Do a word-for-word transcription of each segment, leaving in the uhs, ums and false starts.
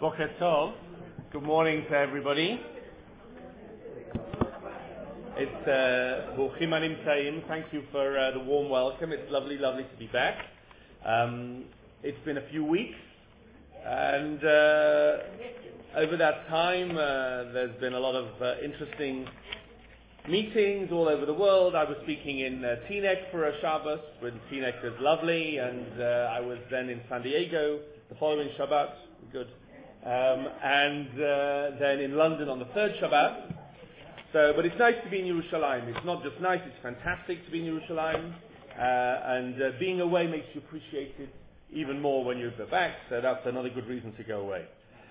Boker Tov. Good morning to everybody. It's Bruchim Animtaim. Thank you for uh, the warm welcome. It's lovely, lovely to be back. Um, it's been a few weeks, and uh, over that time, uh, there's been a lot of uh, interesting meetings all over the world. I was speaking in uh, Teaneck for a Shabbos, when Teaneck is lovely, and uh, I was then in San Diego the following Shabbat. Good. Um, and uh, then in London on the third Shabbat. So, but it's nice to be in Yerushalayim. It's not just nice, it's fantastic to be in Yerushalayim. Uh, and uh, being away makes you appreciate it even more when you're back. So that's another good reason to go away.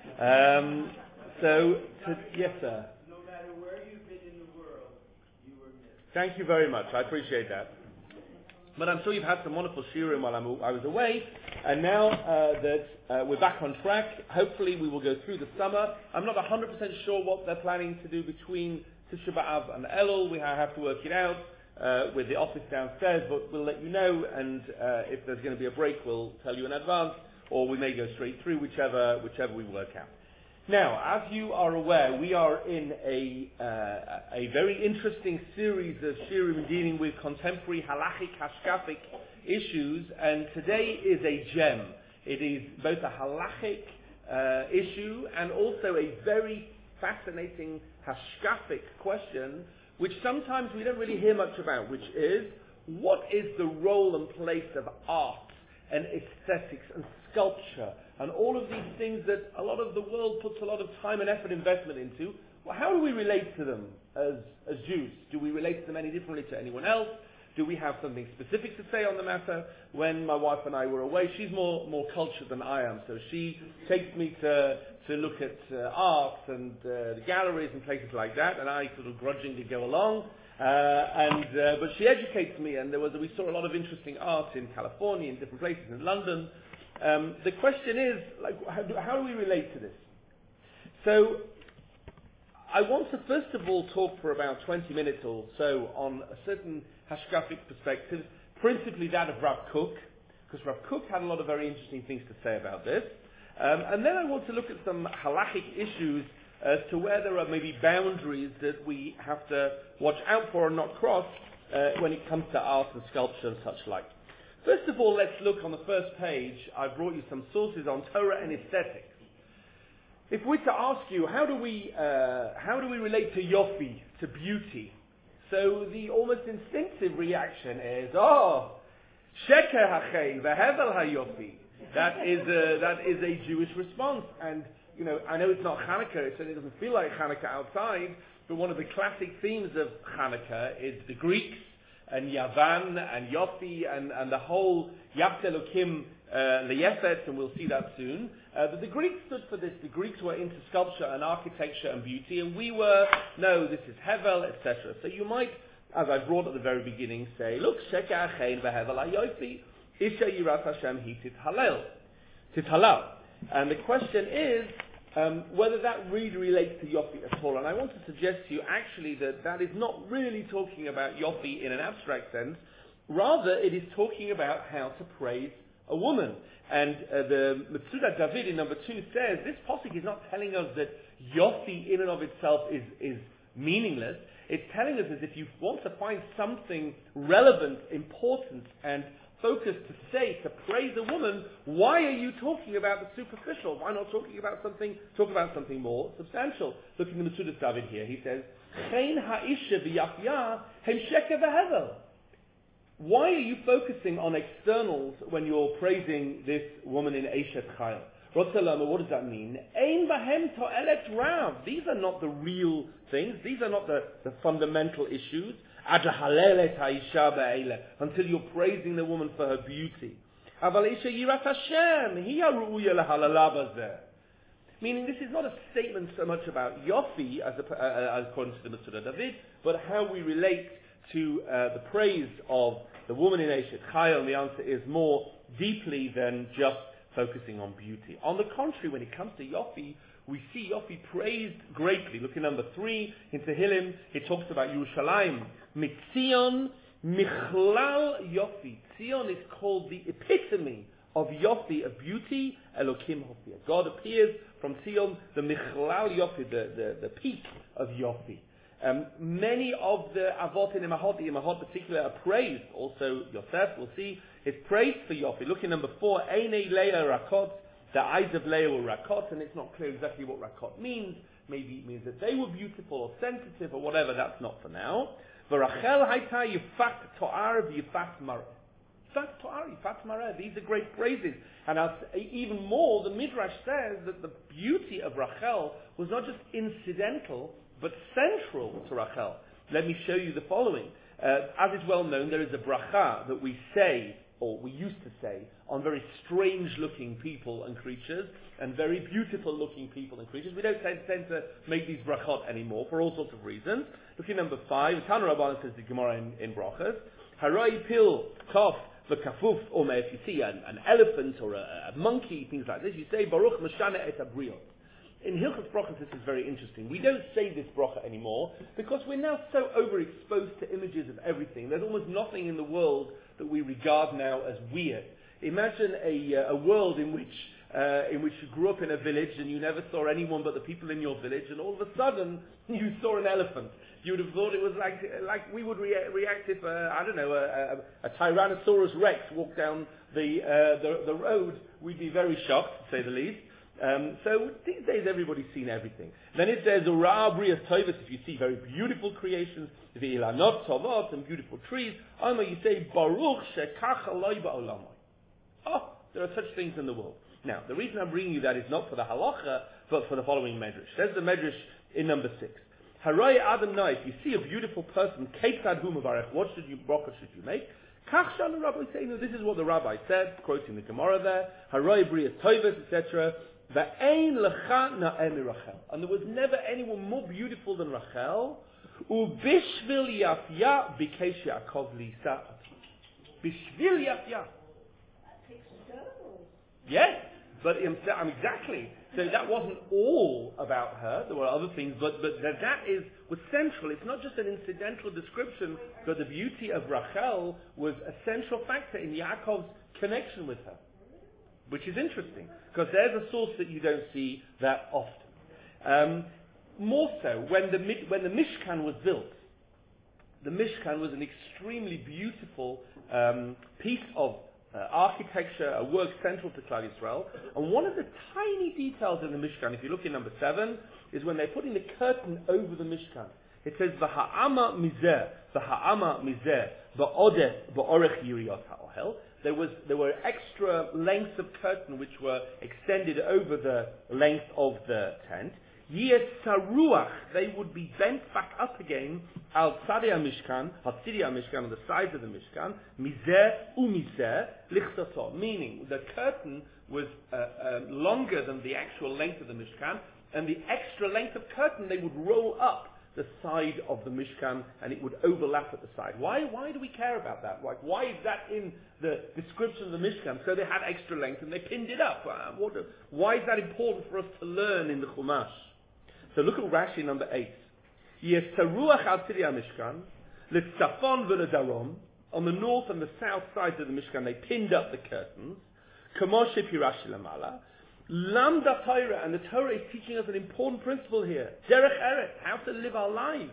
Um, so, to, yes, sir. No matter where you've been in the world, you were missed. Thank you very much. I appreciate that. But I'm sure you've had some wonderful shiurim while I'm, I was away. And now uh, that uh, we're back on track, hopefully we will go through the summer. I'm not one hundred percent sure what they're planning to do between Tisha B'Av and Elul. We have to work it out uh, with the office downstairs, but we'll let you know. And uh, if there's going to be a break, we'll tell you in advance, or we may go straight through, whichever whichever we work out. Now, as you are aware, we are in a uh, a very interesting series of shiurim dealing with contemporary halachic, hashkafic issues, and today is a gem. It is both a halachic uh, issue and also a very fascinating hashkafic question, which sometimes we don't really hear much about, which is, what is the role and place of art and aesthetics and sculpture and all of these things that a lot of the world puts a lot of time and effort investment into? Well, how do we relate to them as, as Jews? Do we relate to them any differently to anyone else? Do we have something specific to say on the matter? When my wife and I were away, she's more more cultured than I am, so she takes me to to look at uh, art and uh, the galleries and places like that, and I sort of grudgingly go along. Uh, and uh, but she educates me, and there was we saw a lot of interesting art in California, in different places, in London. Um, the question is, like, how do, how do we relate to this? So, I want to first of all talk for about twenty minutes or so on a certain hashkafic perspective, principally that of Rav Kook, because Rav Kook had a lot of very interesting things to say about this. Um, and then I want to look at some halachic issues as to where there are maybe boundaries that we have to watch out for and not cross uh, when it comes to art and sculpture and such like. First of all, let's look on the first page. I've brought you some sources on Torah and aesthetics. If we're to ask you, how do we uh, how do we relate to yofi, to beauty? So the almost instinctive reaction is, oh, sheker hachein vehevel hayofi. That is a, that is a Jewish response. And you know, I know it's not Hanukkah. It certainly doesn't feel like Hanukkah outside. But one of the classic themes of Hanukkah is the Greeks and Yavan and Yofi and, and the whole Yaft Elokim uh, Leyefet, and we'll see that soon. Uh, but the Greeks stood for this. The Greeks were into sculpture and architecture and beauty, and we were, no, this is Hevel, et cetera. So you might, as I brought at the very beginning, say, look, Sheker Achein v'Hevel haYofi, Isha Yiras Hashem hi tithalel, tithalal. And the question is, Um, whether that really relates to Yofi at all. And I want to suggest to you actually that that is not really talking about Yofi in an abstract sense. Rather, it is talking about how to praise a woman. And uh, the Metzudat David in number two says, this posuk is not telling us that Yofi in and of itself is, is meaningless. It's telling us that if you want to find something relevant, important, and focused to say, to praise a woman, why are you talking about the superficial? Why not talking about something, talk about something more substantial? Look in the Metzudas David here. He says, Chen ha'isha v'yafya hem sheker v'hevel. Why are you focusing on externals when you're praising this woman in Eshet Chayil? Rotzelama, what does that mean? Ein bahem to'elet rav. These are not the real things. These are not the, the fundamental issues. Until you're praising the woman for her beauty. Meaning this is not a statement so much about Yofi, as, a, uh, as according to the Metzudat David, but how we relate to uh, the praise of the woman in Eshet Chayil. The answer is more deeply than just focusing on beauty. On the contrary, when it comes to Yofi, we see Yofi praised greatly. Look at number three, in Tehillim, it talks about Yerushalayim. Mitzion Michlal Yofi. Tzion is called the epitome of Yofi, of beauty, Elokim Hofia. God appears from Sion, the Michlal Yofi, the, the, the peak of Yofi. Um, many of the Avot in Imahot, the Imahot particular, are praised. Also, Yosef, we'll see, is praised for Yofi. Look in number four, Einei Leah Rakot, the eyes of Leah were Rakot, and it's not clear exactly what Rakot means. Maybe it means that they were beautiful or sensitive or whatever, that's not for now. V'Rachel Haita Yifat To'ar V'Yifat Mareh. Yifat To'ar, Yifat Mareh, these are great praises. And I'll, even more, the Midrash says that the beauty of Rachel was not just incidental, but central to Rachel. Let me show you the following. Uh, as is well known, there is a bracha that we say, or we used to say, on very strange-looking people and creatures, and very beautiful-looking people and creatures. We don't tend, tend to make these brachot anymore, for all sorts of reasons. Look at number five. Tana Rabbanan says the Gemara in, in brachas. Harai pil kaf v'kafuf, or if you see an, an elephant or a, a monkey, things like this, you say, Baruch Mashana et Abriot. In Hilchos Brachos, this is very interesting. We don't say this bracha anymore because we're now so overexposed to images of everything. There's almost nothing in the world that we regard now as weird. Imagine a, uh, a world in which uh, in which you grew up in a village and you never saw anyone but the people in your village, and all of a sudden you saw an elephant. You would have thought it was like like we would rea- react if uh, I don't know a, a, a Tyrannosaurus Rex walked down the, uh, the the road. We'd be very shocked, to say the least. Um, so these days everybody's seen everything. Then if there's a Ra'abrias Tovus, if you see very beautiful creations, the Ilanot Tovot and beautiful trees, Alma, you say Baruch Shekach Aloi Ba'olamai. Oh, there are such things in the world. Now, the reason I'm bringing you that is not for the halacha, but for the following medrash. There's the medrash in number six. Harai Adam Na, if you see a beautiful person, Ketzad Hu Mevarech, what should you bracha should you make? Kach Shal the Rabbi say, no, this is what the rabbi said, quoting the Gemara there. Harai Brias Tovus, et cetera. And there was never anyone more beautiful than Rachel. Ubishvil Yafya bikesh Yaakov Lisa. Bishvil Yafya. Yes, but um, exactly. So that wasn't all about her. There were other things, but but that, that is was central. It's not just an incidental description, but the beauty of Rachel was a central factor in Yaakov's connection with her. Which is interesting, because there's a source that you don't see that often. Um, more so, when the, when the Mishkan was built, the Mishkan was an extremely beautiful um, piece of uh, architecture, a work central to Klal Yisrael. And one of the tiny details in the Mishkan, if you look in number seven, is when they're putting the curtain over the Mishkan. It says, V'ha'ama mizeh, V'ha'ama mizeh, V'odeh, V'orech yiriyot ha'ohel. There was there were extra lengths of curtain which were extended over the length of the tent. Yesaruach, they would be bent back up again. Al tzadei Mishkan, al tzidei Mishkan, on the sides of the Mishkan. Mizeh umizeh lichtato, meaning the curtain was uh, uh, longer than the actual length of the Mishkan, and the extra length of curtain they would roll up the side of the Mishkan, and it would overlap at the side. Why Why do we care about that? Like, why is that in the description of the Mishkan? So they had extra length and they pinned it up. Uh, what, why is that important for us to learn in the Chumash? So look at Rashi number eight. Yesaruach al tzidei Mishkan, l'tzafon v'ledarom, on the north and the south sides of the Mishkan they pinned up the curtains. Kamo shepirashi lamala. Lambda Torah, and the Torah is teaching us an important principle here. Derech Eretz, how to live our lives.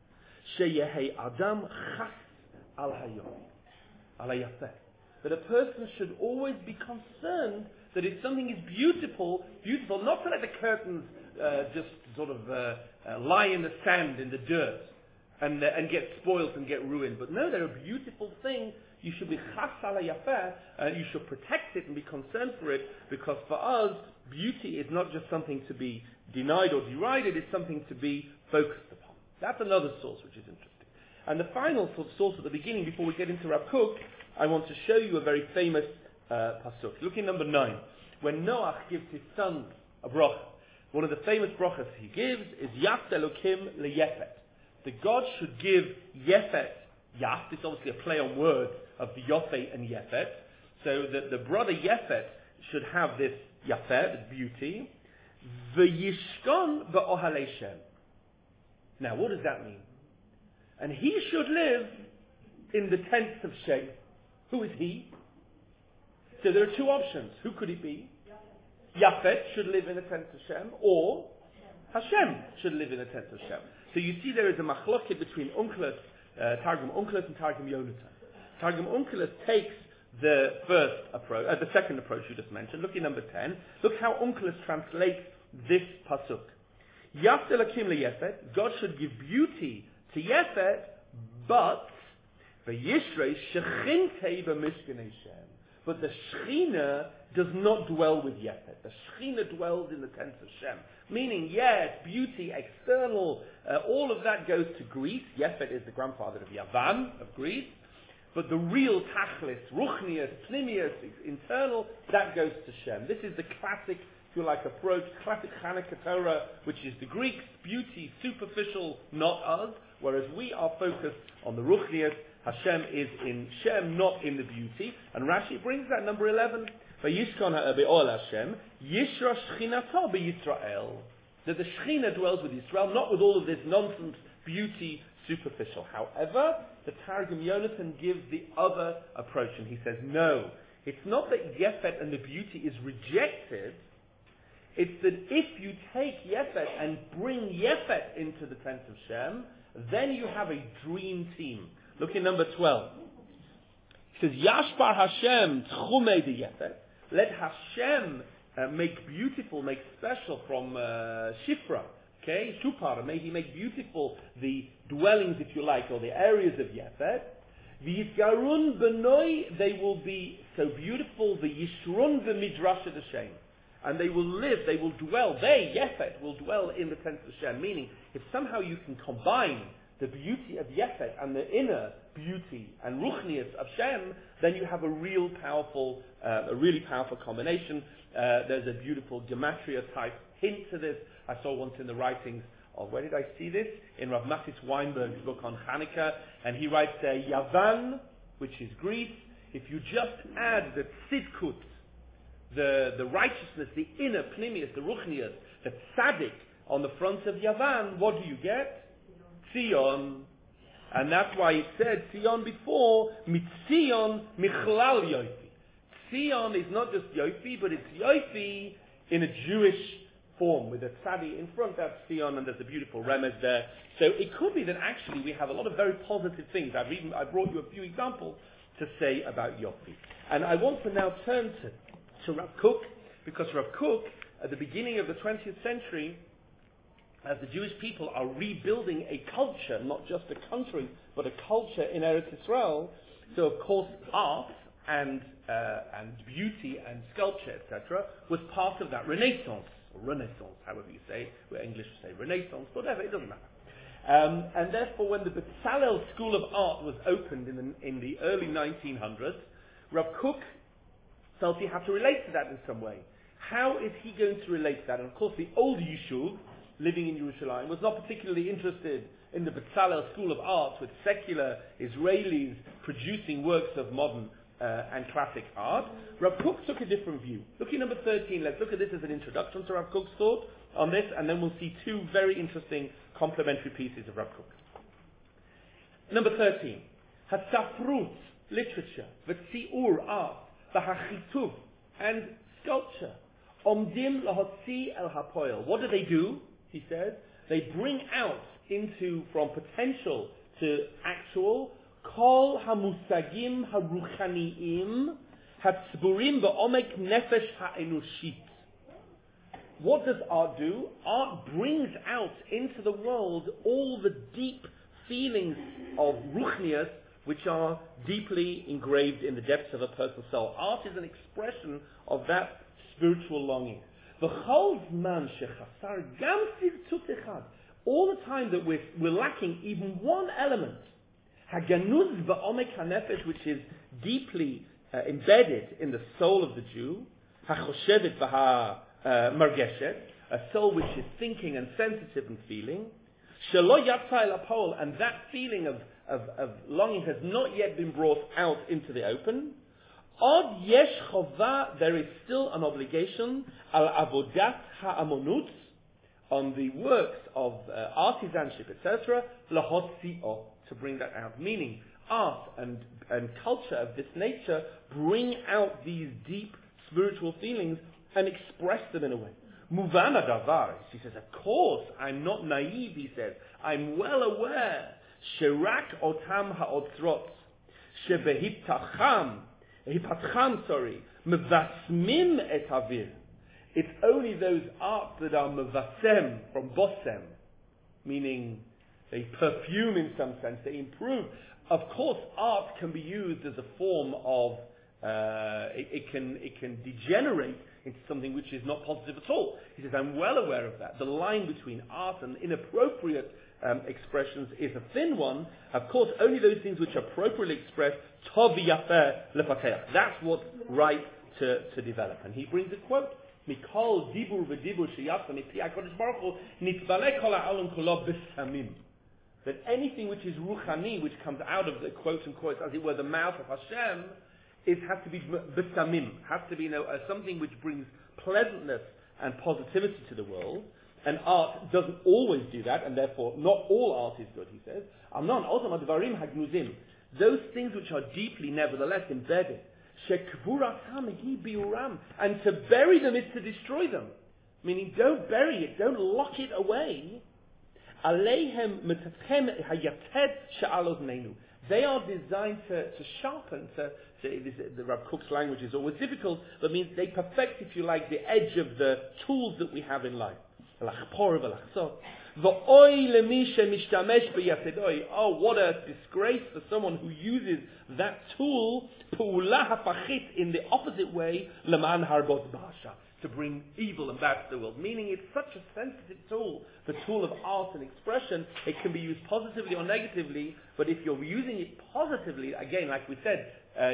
Sheyehei Adam chas al hayom, al hayafeh. That a person should always be concerned that if something is beautiful, beautiful, not to let the curtains uh, just sort of uh, uh, lie in the sand, in the dirt, and uh, and get spoiled and get ruined. But no, they're a beautiful thing. You should be chas ala yafeh, and you should protect it and be concerned for it, because for us, beauty is not just something to be denied or derided, it's something to be focused upon. That's another source which is interesting. And the final source at the beginning, before we get into Rav Kook, I want to show you a very famous uh, pasuk. Look in number nine. When Noach gives his son a bracha, one of the famous brachas he gives is Yaf Elokim leyefet. The God should give Yefet, Yaf, it's obviously a play on words of the Yofet and Yefet, so that the brother Yefet should have this Yafet, this beauty, V'yishkon ba'ohalei Shem. Now, what does that mean? And he should live in the tents of Shem. Who is he? So there are two options. Who could it be? Yafet should live in the tent of Shem, or Hashem should live in the tent of Shem. So you see there is a machloket between Onkelos, uh, Targum Onkelos and Targum Yonatan. Targum Onkelos takes the first approach, uh, the second approach you just mentioned. Look at number ten. Look how Onkelos translates this pasuk. Yafet Elokim leYefet, God should give beauty to Yefet, but v'yishrei shechintei b'mishkanei Shem. But the Shechina does not dwell with Yefet. The Shechina dwells in the tent of Shem. Meaning, yes, beauty, external, uh, all of that goes to Greece. Yefet is the grandfather of Yavan, of Greece. But the real Tachlis, Ruchnius, Pnimius, internal, that goes to Shem. This is the classic, if you like, approach, classic Chanukah Torah, which is the Greeks, beauty, superficial, not us, whereas we are focused on the Ruchnius. Hashem is in Shem, not in the beauty. And Rashi brings that, number eleven. Vayishkon ha'be'ol Hashem, Yishra Shechinato beYisrael. That the Shechina dwells with Israel, not with all of this nonsense, beauty, superficial. However, the Targum Yonatan gives the other approach, and he says, no, it's not that Yefet and the beauty is rejected. It's that if you take Yefet and bring Yefet into the tent of Shem, then you have a dream team. Look at number twelve. It says, Yashbar Hashem tchumei de Yefet. Let Hashem uh, make beautiful, make special from uh, Shifra. Okay, Shupar, may He make beautiful the dwellings, if you like, or the areas of Yefet. V'yisgarun benoi, they will be so beautiful. V'yishrun v'midrash of Hashem. And they will live, they will dwell, they, Yefet, will dwell in the tent of Hashem. Meaning, if somehow you can combine the beauty of Yefet and the inner beauty and Ruchnius of Shem, then you have a real powerful, uh, a really powerful combination. Uh, there's a beautiful gematria type hint to this. I saw once in the writings of, where did I see this? In Rav Matis Weinberg's book on Hanukkah, and he writes there, Yavan, which is Greece, if you just add the tzidkut, the, the righteousness, the inner pnimius, the ruchnius, the tzaddik on the front of Yavan, what do you get? Tzion. And that's why it said Tzion before, Mitzion Michlal Yofi. Tzion is not just Yofi, but it's Yofi in a Jewish form, with a tzadi in front. That's Tzion, and there's a beautiful remez there. So it could be that actually we have a lot of very positive things. I've even, I brought you a few examples to say about Yofi. And I want to now turn to, to Rav Kook, because Rav Kook, at the beginning of the twentieth century, as the Jewish people are rebuilding a culture, not just a country, but a culture in Eretz Israel. So, of course, art and uh, and beauty and sculpture, et cetera, was part of that Renaissance, or Renaissance, however you say. Where English say Renaissance, whatever, it doesn't matter. Um, and therefore, when the Bezalel School of Art was opened in the, in the early nineteen hundreds, Rav Kook felt he had to relate to that in some way. How is he going to relate to that? And of course, the old Yishuv, living in Yerushalayim, was not particularly interested in the Bezalel School of Art with secular Israelis producing works of modern uh, and classic art. Rav Kook took a different view. Look at number thirteen. Let's look at this as an introduction to Rav Kook's thought on this, and then we'll see two very interesting complementary pieces of Rav Kook. Number thirteen. Hatzafrut, literature, v'tziur, art, v'hachituv, and sculpture. Omdim lahotzi el hapoel. What do they do? He says, they bring out into, from potential to actual, kol hamusagim haruchaniim hatzburim ba'omek nefesh ha'enushit. What does art do? Art brings out into the world all the deep feelings of ruchnius which are deeply engraved in the depths of a person's soul. Art is an expression of that spiritual longing. All the time that we're, we're lacking even one element, haganuz ba'omek hanefesh, which is deeply uh, embedded in the soul of the Jew, hachoshevet v'ha margeshet, a soul which is thinking and sensitive and feeling, shelo yatsa el hapol, and that feeling of, of, of longing has not yet been brought out into the open. Od yesh chova, there is still an obligation al avodat ha'amonut, on the works of uh, artisanship, et cetera, lahotzio, to bring that out. Meaning, art and, and culture of this nature bring out these deep spiritual feelings and express them in a way. Muvana davar, he says, of course, I'm not naive, he says. I'm well aware. Sherak otam ha'otzrot, shebehiptacham, hipatcham, sorry, mevasmim et avir. It's only those arts that are mevasem, from bosem, meaning they perfume in some sense, they improve. Of course, art can be used as a form of, uh, it, it can it can degenerate into something which is not positive at all. He says, I'm well aware of that. The line between art and inappropriate um, expressions is a thin one. Of course, only those things which are appropriately expressed, tov v'yafeh lefateach. That's what's right to, to develop. And he brings a quote, Mikol dibur v'dibur sheyatza mipi HaKadosh Baruch Hu nitzbaleh kol ha'olam kulo b'samim. That anything which is ruchani, which comes out of the quote unquote, as it were, the mouth of Hashem, it has to be b'samim, has to be you know, uh, something which brings pleasantness and positivity to the world. And art doesn't always do that, and therefore not all art is good, he says. Amnon, also advarim hagnuzim. Those things which are deeply, nevertheless, embedded. Shekvuratam hi biuram. And to bury them is to destroy them. Meaning, don't bury it, don't lock it away. Aleihem metafhem hayated sha'alot neinu. They are designed to, to sharpen, to, to this, the Rav Kook's language is always difficult, but means they perfect, if you like, the edge of the tools that we have in life. Oh, what a disgrace for someone who uses that tool in the opposite way, to bring evil and bad to the world. Meaning it's such a sensitive tool, the tool of art and expression. It can be used positively or negatively, but if you're using it positively, again, like we said, uh,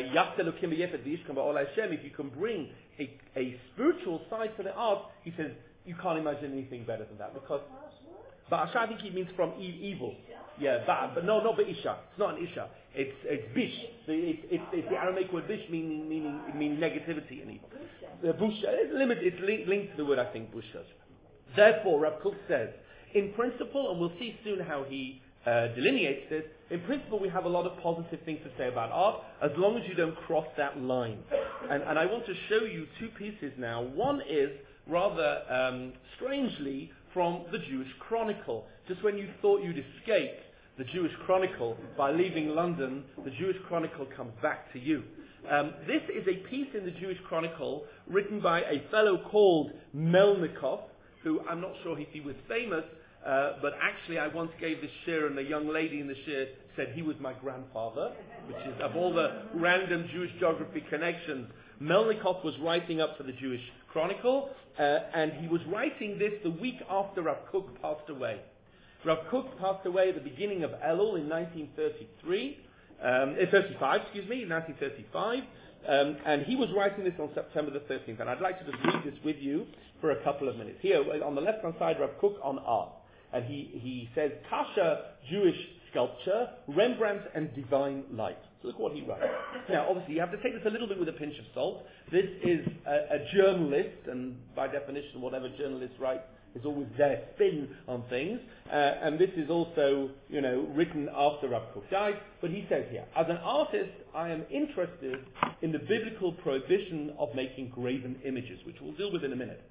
if you can bring a, a spiritual side to the art, he says, you can't imagine anything better than that. Because Ba'asha, I think it means from e- evil. Yeah, ba, but no, not Ba'isha. It's not an Isha. It's it's bish. So it's, it's, it's the Aramaic word bish, meaning meaning meaning negativity and evil. The busha, it's limited. It's linked, linked to the word, I think, busha. Therefore, Rav Kook says, in principle, and we'll see soon how he uh, delineates this. In principle, we have a lot of positive things to say about art, as long as you don't cross that line. And and I want to show you two pieces now. One is rather um, strangely from the Jewish Chronicle. Just when you thought you'd escaped the Jewish Chronicle by leaving London, the Jewish Chronicle comes back to you. Um, this is a piece in the Jewish Chronicle written by a fellow called Melnikov, who I'm not sure if he was famous, uh, but actually I once gave this shir and a young lady in the shir said he was my grandfather, which is, of all the random Jewish geography connections, Melnikov was writing up for the Jewish Chronicle, uh, and he was writing this the week after Rav Kook passed away. Rav Kook passed away at the beginning of Elul in nineteen thirty-three, um, thirty-five, excuse me, in nineteen thirty-five, um, and he was writing this on September the thirteenth, and I'd like to just read this with you for a couple of minutes. Here, on the left-hand side, Rav Kook on art, and he, he says, Kasha, Jewish sculpture, Rembrandt and divine light. So look what he writes. Now, obviously, you have to take this a little bit with a pinch of salt. This is a, a journalist, and by definition, whatever journalists write is always their spin on things. Uh, and this is also, you know, written after Rav Kook died. But he says here, as an artist, I am interested in the biblical prohibition of making graven images, which we'll deal with in a minute,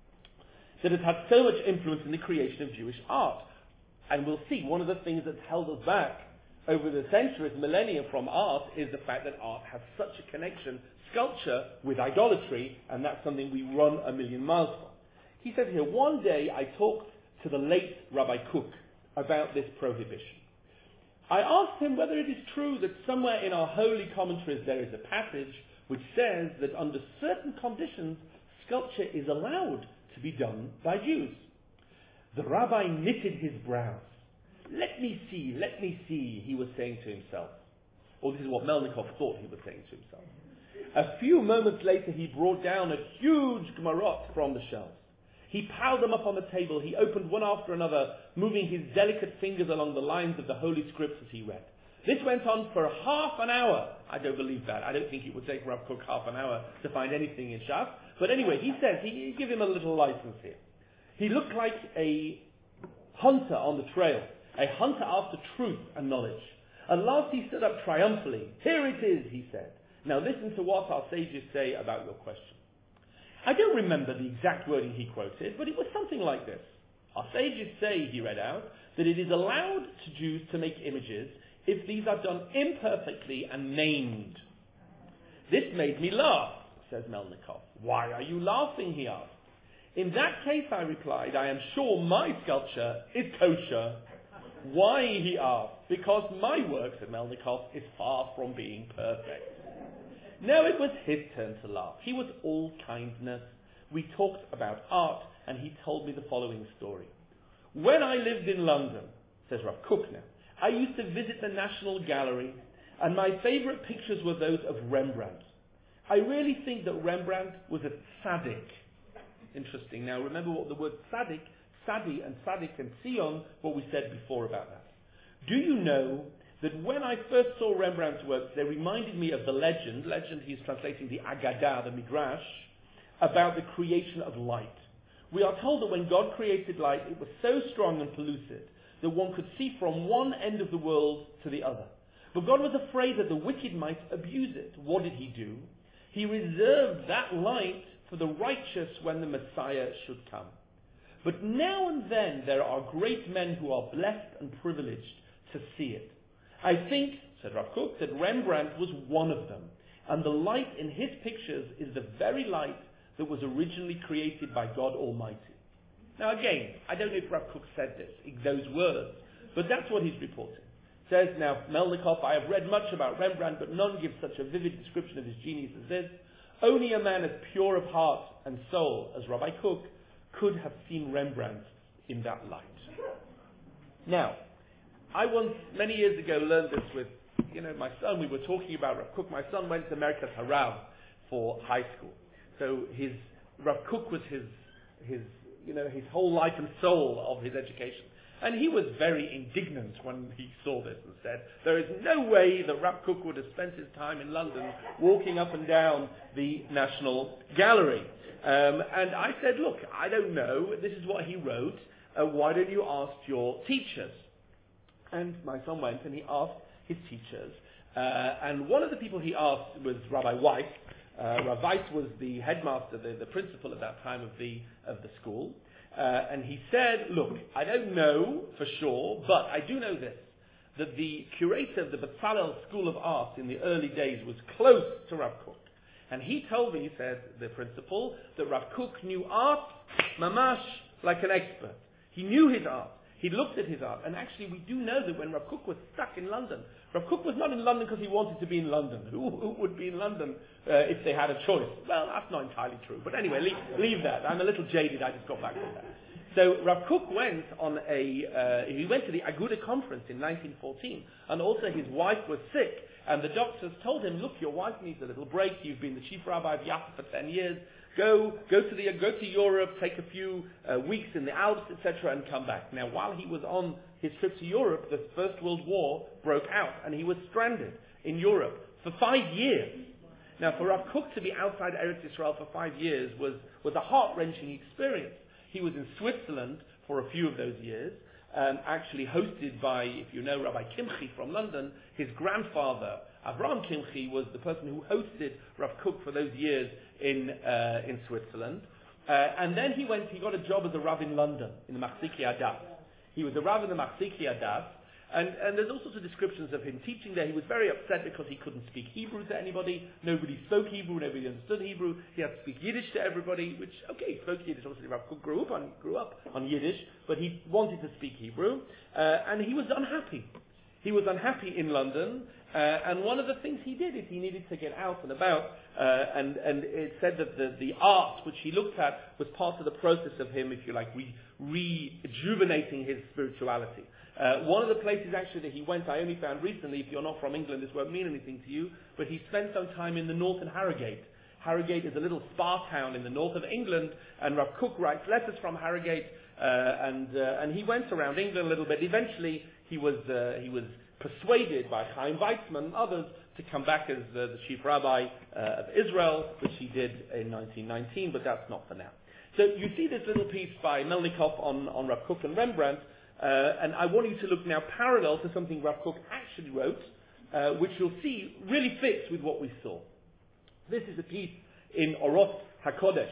that has had so much influence in the creation of Jewish art. And we'll see, one of the things that's held us back over the centuries, millennia from art, is the fact that art has such a connection, sculpture, with idolatry, and that's something we run a million miles from. He says here, one day I talked to the late Rabbi Kook about this prohibition. I asked him whether it is true that somewhere in our holy commentaries there is a passage which says that under certain conditions, sculpture is allowed to be done by Jews. The rabbi knitted his brows. Let me see, let me see, he was saying to himself. Or this is what Melnikov thought he was saying to himself. A few moments later, he brought down a huge Gemarot from the shelves. He piled them up on the table. He opened one after another, moving his delicate fingers along the lines of the Holy Scripts as he read. This went on for half an hour. I don't believe that. I don't think it would take Rav Kook half an hour to find anything in Shas. But anyway, he says, he, he give him a little license here. He looked like a hunter on the trail, a hunter after truth and knowledge. At last he stood up triumphantly. Here it is, he said. Now listen to what our sages say about your question. I don't remember the exact wording he quoted, but it was something like this. Our sages say, he read out, that it is allowed to Jews to make images if these are done imperfectly and named. This made me laugh, says Melnikov. Why are you laughing, he asked. In that case, I replied, I am sure my sculpture is kosher. Why, he asked. Because my work, said Melnikov, is far from being perfect. Now it was his turn to laugh. He was all kindness. We talked about art, and he told me the following story. When I lived in London, says Rav Kook now, I used to visit the National Gallery, and my favourite pictures were those of Rembrandt. I really think that Rembrandt was a tzaddik. Interesting. Now remember what the word tzaddik, tzaddi and tzaddik and Tzion, what we said before about that. Do you know that when I first saw Rembrandt's works, they reminded me of the legend, legend he's translating the Agadah, the Midrash, about the creation of light. We are told that when God created light, it was so strong and pellucid that one could see from one end of the world to the other. But God was afraid that the wicked might abuse it. What did he do? He reserved that light for the righteous when the Messiah should come. But now and then there are great men who are blessed and privileged to see it. I think, said Rav Kook, that Rembrandt was one of them, and the light in his pictures is the very light that was originally created by God Almighty. Now again, I don't know if Rav Kook said this, those words, but that's what he's reporting. Says now, Melnikov, I have read much about Rembrandt, but none gives such a vivid description of his genius as this. Only a man as pure of heart and soul as Rabbi Kook could have seen Rembrandt in that light. Now, I once, many years ago, learned this with, you know, my son. We were talking about Rav Kook. My son went to America's Harav for high school. So his, Rav Kook was his, his, you know, his whole life and soul of his education. And he was very indignant when he saw this and said, there is no way that Rav Kook would have spent his time in London walking up and down the National Gallery. Um, and I said, look, I don't know. This is what he wrote. Uh, why don't you ask your teachers? And my son went and he asked his teachers. Uh, and one of the people he asked was Rabbi Weiss. Uh, Rav Weiss was the headmaster, the, the principal at that time of the of the school. Uh, and he said, look, I don't know for sure, but I do know this, that the curator of the Bezalel School of Art in the early days was close to Rav Kook. And he told me, he said, the principal, that Rav Kook knew art, mamash, like an expert. He knew his art. He looked at his art. And actually, we do know that when Rav Kook was stuck in London, Rav Kook was not in London because he wanted to be in London. Who, who would be in London uh, if they had a choice? Well, that's not entirely true. But anyway, leave, leave that. I'm a little jaded. I just got back from that. So Rav Kook went on a, uh, he went to the Aguda conference in nineteen fourteen. And also his wife was sick. And the doctors told him, look, your wife needs a little break. You've been the chief rabbi of Yaffa for ten years. Go, go to the, go to Europe, take a few uh, weeks in the Alps, et cetera, and come back. Now, while he was on his trip to Europe, the First World War broke out, and he was stranded in Europe for five years. Now, for Rav Kook to be outside Eretz Yisrael for five years was, was a heart-wrenching experience. He was in Switzerland for a few of those years, um, actually hosted by, if you know, Rabbi Kimchi from London. His grandfather, Avraham Kimchi, was the person who hosted Rav Kook for those years in uh, in Switzerland. Uh, and then he went, he got a job as a Rav in London, in the Machziki Adas. He was a Rav in the Machziki Adas, and, and there's all sorts of descriptions of him teaching there. He was very upset because he couldn't speak Hebrew to anybody. Nobody spoke Hebrew, nobody understood Hebrew. He had to speak Yiddish to everybody, which, okay, he spoke Yiddish. Obviously, Rav Kook grew up on, grew up on Yiddish, but he wanted to speak Hebrew, uh, and he was unhappy. He was unhappy in London, uh, and one of the things he did is he needed to get out and about, uh, and, and it said that the, the art which he looked at was part of the process of him, if you like, re, rejuvenating his spirituality. Uh, one of the places actually that he went, I only found recently, if you're not from England, this won't mean anything to you, but he spent some time in the northern Harrogate. Harrogate is a little spa town in the north of England, and Rav Kook writes letters from Harrogate, uh, and uh, and he went around England a little bit. Eventually, he was uh, he was persuaded by Chaim Weizmann and others to come back as uh, the chief rabbi uh, of Israel, which he did in nineteen nineteen, but that's not for now. So you see this little piece by Melnikov on, on Rav Kook and Rembrandt, uh, and I want you to look now parallel to something Rav Kook actually wrote, uh, which you'll see really fits with what we saw. This is a piece in Orot HaKodesh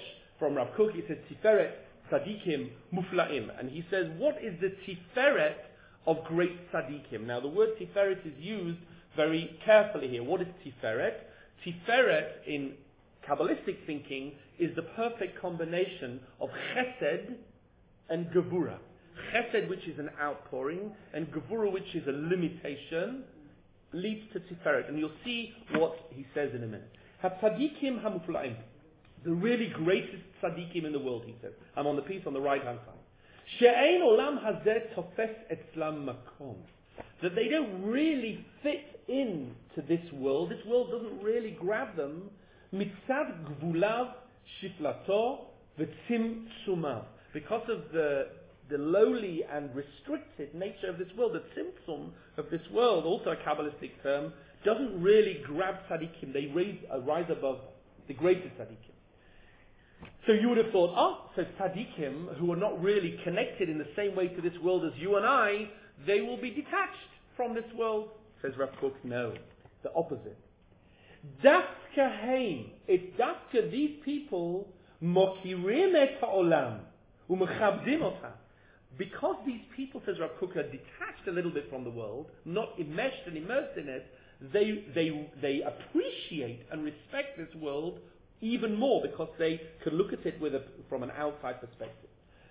from Rav Kook, it says Tiferet Tzadikim Muflaim. And he says, what is the Tiferet of great Tzadikim? Now the word Tiferet is used very carefully here. What is Tiferet? Tiferet in Kabbalistic thinking is the perfect combination of Chesed and Gevura. Chesed, which is an outpouring, and Gevura, which is a limitation, leads to Tiferet. And you'll see what he says in a minute. HaTzadikim HaMuflaim. The really greatest tzadikim in the world, he says. I'm on the piece on the right-hand side. She'ein olam hazeh tofes etzlam makom. That they don't really fit in to this world. This world doesn't really grab them. Mitzad gvulav shiflato v'tzimtzumav. Because of the the lowly and restricted nature of this world, the tzimtzum of this world, also a Kabbalistic term, doesn't really grab tzadikim. They raise, uh, rise above the greatest tzadikim. So you would have thought, oh, so tzadikim, who are not really connected in the same way to this world as you and I, they will be detached from this world. Says Rav Kook, no, the opposite. Dafka heim, it's dafka these people, mokirim et ha'olam, umechabdim otah. Because these people, says Rav Kook, are detached a little bit from the world, not enmeshed and immersed in it, they, they, they appreciate and respect this world even more because they can look at it with a, from an outside perspective.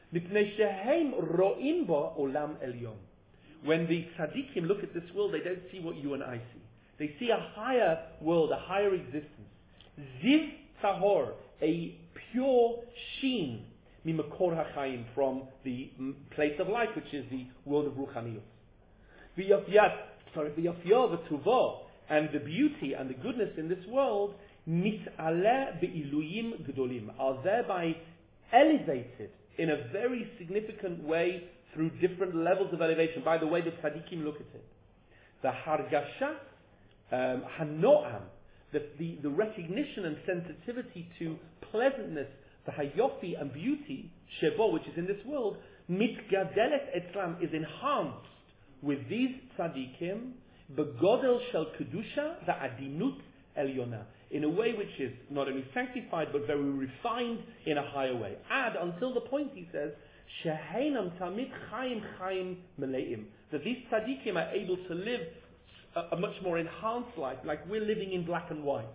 When the tzaddikim look at this world, they don't see what you and I see. They see a higher world, a higher existence. Ziv tahor, a pure sheen, mimakor hachayim, from the place of life, which is the world of ruchaniyos. V'yafyat, sorry, v'yafyah v'tuvah, and the beauty and the goodness in this world, mit'aleh be'iluyim gdolim, are thereby elevated in a very significant way through different levels of elevation. By the way, the tzaddikim look at it. The hargasha, um, hanoam, the, the, the recognition and sensitivity to pleasantness, the hayofi and beauty, shebo, which is in this world, mitgadelet etzlam, is enhanced with these tzaddikim, begodel shel kedusha, the adinut elyona, in a way which is not only sanctified but very refined in a higher way. Add until the point, he says, Sheheinam tamid chayim chayim meleim, that these tzaddikim are able to live a, a much more enhanced life, like we're living in black and white.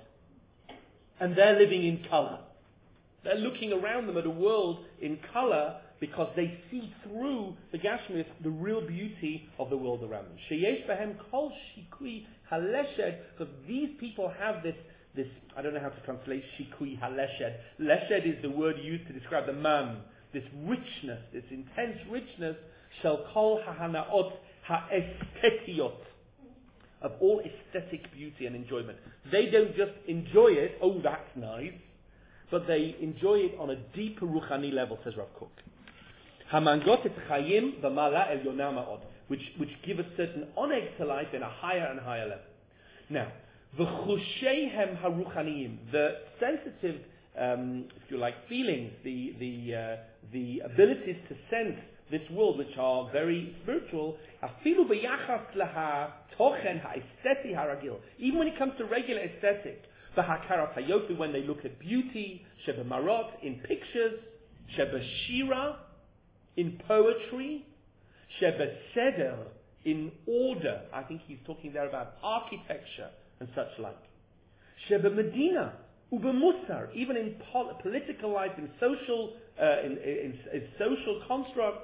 And they're living in color. They're looking around them at a world in color because they see through the Gashmis the real beauty of the world around them. Sheyesh behem kol shikui haleshed, because these people have this This, I don't know how to translate shikui haleshed. Leshed is the word used to describe the man. This richness, this intense richness, shall kol hahanaot ha'estetiot, of all aesthetic beauty and enjoyment. They don't just enjoy it, oh that's nice, but they enjoy it on a deeper ruchani level, says Rav Kook. Hamangot et chayim v'mala el yonah ma'od, which which give a certain oneg to life in a higher and higher level. Now, v'chusheihem haruchaniyim, the sensitive, um, if you like, feelings, the the uh, the abilities to sense this world, which are very spiritual, afilu b'yachas laha tochen ha'esteti haragil, even when it comes to regular aesthetic, v'hakarat hayofi, when they look at beauty, sheba marot, in pictures, sheba shira, in poetry, sheba seder, in order. I think he's talking there about architecture and such like. Sheba Medina, Uba Musar, even in pol- political life, in social, uh, in, in, in social constructs.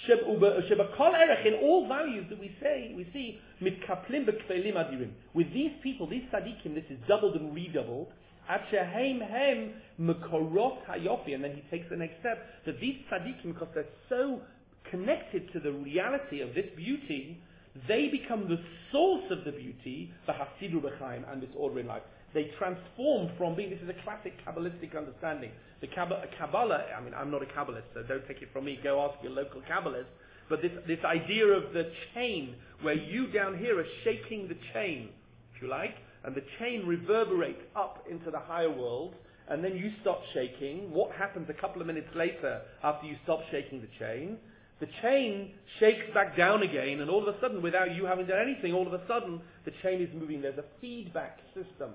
Sheba Kol Erech, in all values that we say, we see mitkaplim bekvelim adirim. With these people, these tzaddikim, this is doubled and redoubled. At sheheim hem mekorot hayofi, and then he takes the next step that these tzaddikim, because they're so connected to the reality of this beauty, they become the source of the beauty, the hasidu b'chaim, and this order in life. They transform from being, this is a classic Kabbalistic understanding. The Kabbalah, I mean, I'm not a Kabbalist, so don't take it from me, go ask your local Kabbalist, but this, this idea of the chain, where you down here are shaking the chain, if you like, and the chain reverberates up into the higher world, and then you stop shaking. What happens a couple of minutes later after you stop shaking the chain? The chain shakes back down again, and all of a sudden, without you having done anything, all of a sudden, the chain is moving. There's a feedback system.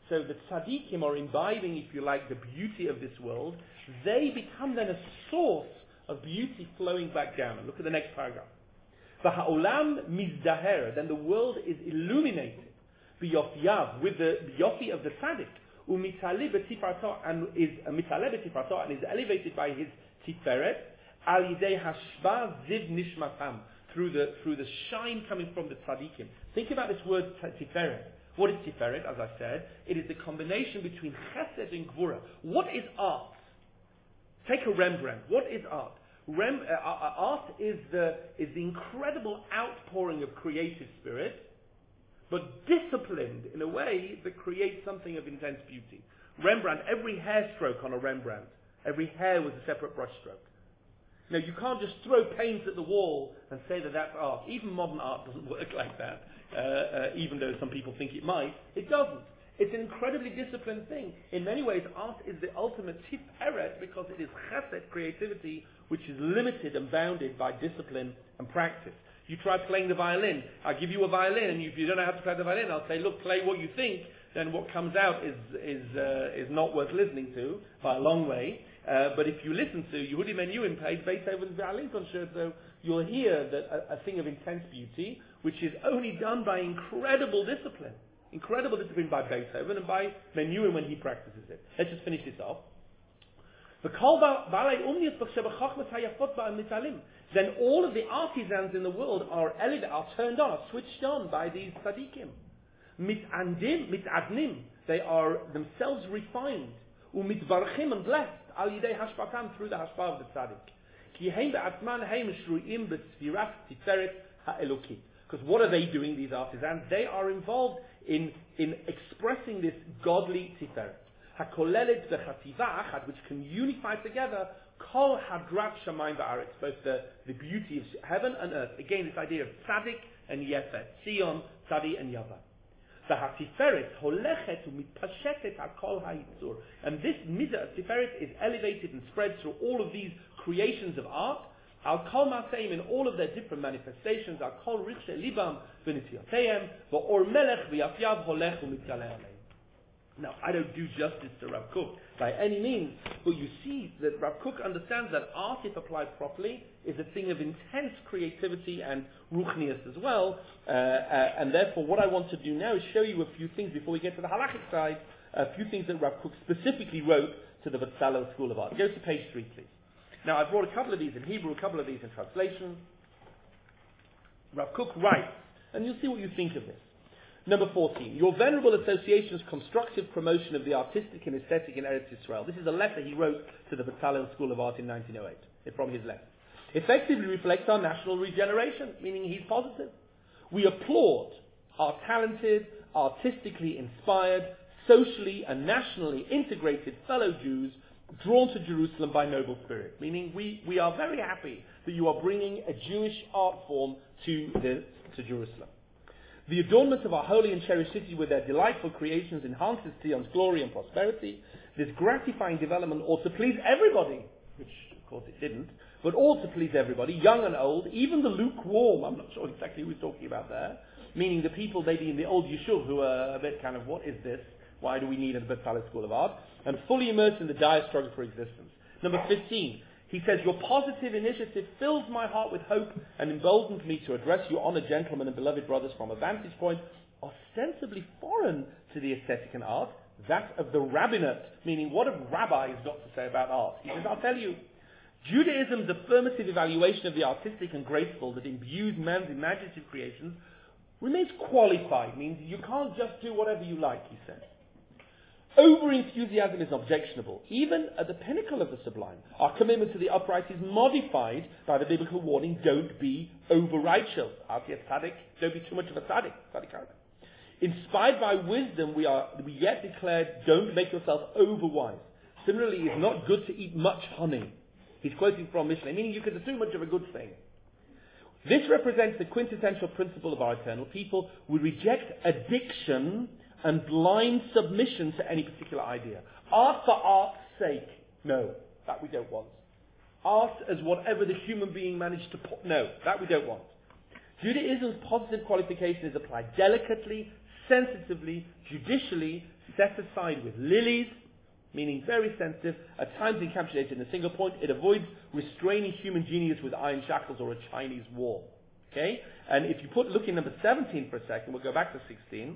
so the tzaddikim are imbibing, if you like, the beauty of this world. They become then a source of beauty flowing back down. And look at the next paragraph. V'ha'olam mizdaher, then the world is illuminated biyofiyav, with the yofi of the tzaddik, u'mitzaleh b'tifarto, and is uh, mitzaleh b'tifarto, and is elevated by his tiferet, al yidei hashba ziv nishmatam, through the through the shine coming from the tzaddikim. Think about this word tiferet. What is tiferet? As I said, it is the combination between chesed and gvura. What is art? Take a Rembrandt. What is art? Rem, uh, uh, art is the is the incredible outpouring of creative spirit, but disciplined in a way that creates something of intense beauty. Rembrandt, every hair stroke on a Rembrandt, every hair was a separate brush stroke. Now, you can't just throw paint at the wall and say that that's art. Even modern art doesn't work like that, uh, uh, even though some people think it might. It doesn't. It's an incredibly disciplined thing. In many ways, art is the ultimate tiferet because it is chesed, creativity, which is limited and bounded by discipline and practice. You try playing the violin. I give you a violin, and if you don't know how to play the violin, I'll say, look, play what you think. Then what comes out is is uh, is not worth listening to by a long way. Uh, but if you listen to Yehudi Menuhin played Beethoven's violin concerto, you'll hear that a, a thing of intense beauty, which is only done by incredible discipline. Incredible discipline by Beethoven and by Menuhin when he practices it. Let's just finish this off. Then all of the artisans in the world are elevated, are turned on, are switched on by these tzaddikim. Mit'andim, mit'adnim, they are themselves refined. U'mitbarchim and blessed, al yidei hashpatam, through the hashpah of the tzaddik. Ki heim be'atman heim shru'im b'tzvirat tiferet ha'elokit. Because what are they doing, these artisans? They are involved in, in expressing this godly tiferet. HaKolelet v'chativa achad, which can unify together kol hadrat shamayim va'aretz, both the, the beauty of heaven and earth. Again, this idea of tzaddik and yefet, Sion, tzadi and yava. The hatiferet holechet u'mitpashetet hakol ha'itzur, and this midah of tiferet is elevated and spread through all of these creations of art. Al kol maseim, in all of their different manifestations. Al kol richse libam v'nitziyateim v'or melech v'yafyav holech u'mitzaleh aleim. Now, I don't do justice to Rav Kook by any means, but you see that Rav Kook understands that art, if applied properly, is a thing of intense creativity and ruchnius as well, uh, uh, and therefore what I want to do now is show you a few things before we get to the halachic side, a few things that Rav Kook specifically wrote to the Betzalel School of Art. Go to page three, please. Now, I've brought a couple of these in Hebrew, a couple of these in translation. Rav Kook writes, and you'll see what you think of this. Number fourteen, your venerable association's constructive promotion of the artistic and aesthetic in Eretz Yisrael. This is a letter he wrote to the Betzalel School of Art in nineteen oh eight, from his letter. Effectively reflects our national regeneration, meaning he's positive. We applaud our talented, artistically inspired, socially and nationally integrated fellow Jews drawn to Jerusalem by noble spirit, meaning we, we are very happy that you are bringing a Jewish art form to, the, to Jerusalem. The adornment of our holy and cherished city with their delightful creations enhances Zion's glory and prosperity. This gratifying development ought to please everybody, which of course it didn't, but ought to please everybody, young and old, even the lukewarm. I'm not sure exactly who he's talking about there, meaning the people maybe in the old Yishuv who are a bit kind of, what is this? Why do we need a Betzalel School of Art? And fully immersed in the dire struggle for existence. Number fifteen. He says, your positive initiative fills my heart with hope and emboldens me to address you honoured gentlemen and beloved brothers from a vantage point ostensibly foreign to the aesthetic and art, that of the rabbinate, meaning what have rabbis got to say about art? He says, I'll tell you, Judaism's affirmative evaluation of the artistic and graceful that imbues man's imaginative creations remains qualified, means you can't just do whatever you like, he says. Over-enthusiasm is objectionable. Even at the pinnacle of the sublime, our commitment to the upright is modified by the biblical warning, don't be over-righteous. Don't be too much of a tzaddik. Inspired by wisdom, we are we yet declared, don't make yourself over-wise. Similarly, it's not good to eat much honey. He's quoting from Mishnah, meaning you can do too much of a good thing. This represents the quintessential principle of our eternal people. We reject addiction and blind submission to any particular idea. Art for art's sake. No, that we don't want. Art as whatever the human being managed to put. No, that we don't want. Judaism's positive qualification is applied delicately, sensitively, judicially set aside with lilies, meaning very sensitive, at times encapsulated in a single point. It avoids restraining human genius with iron shackles or a Chinese wall. Okay? And if you put, look in number seventeen for a second, we'll go back to sixteen.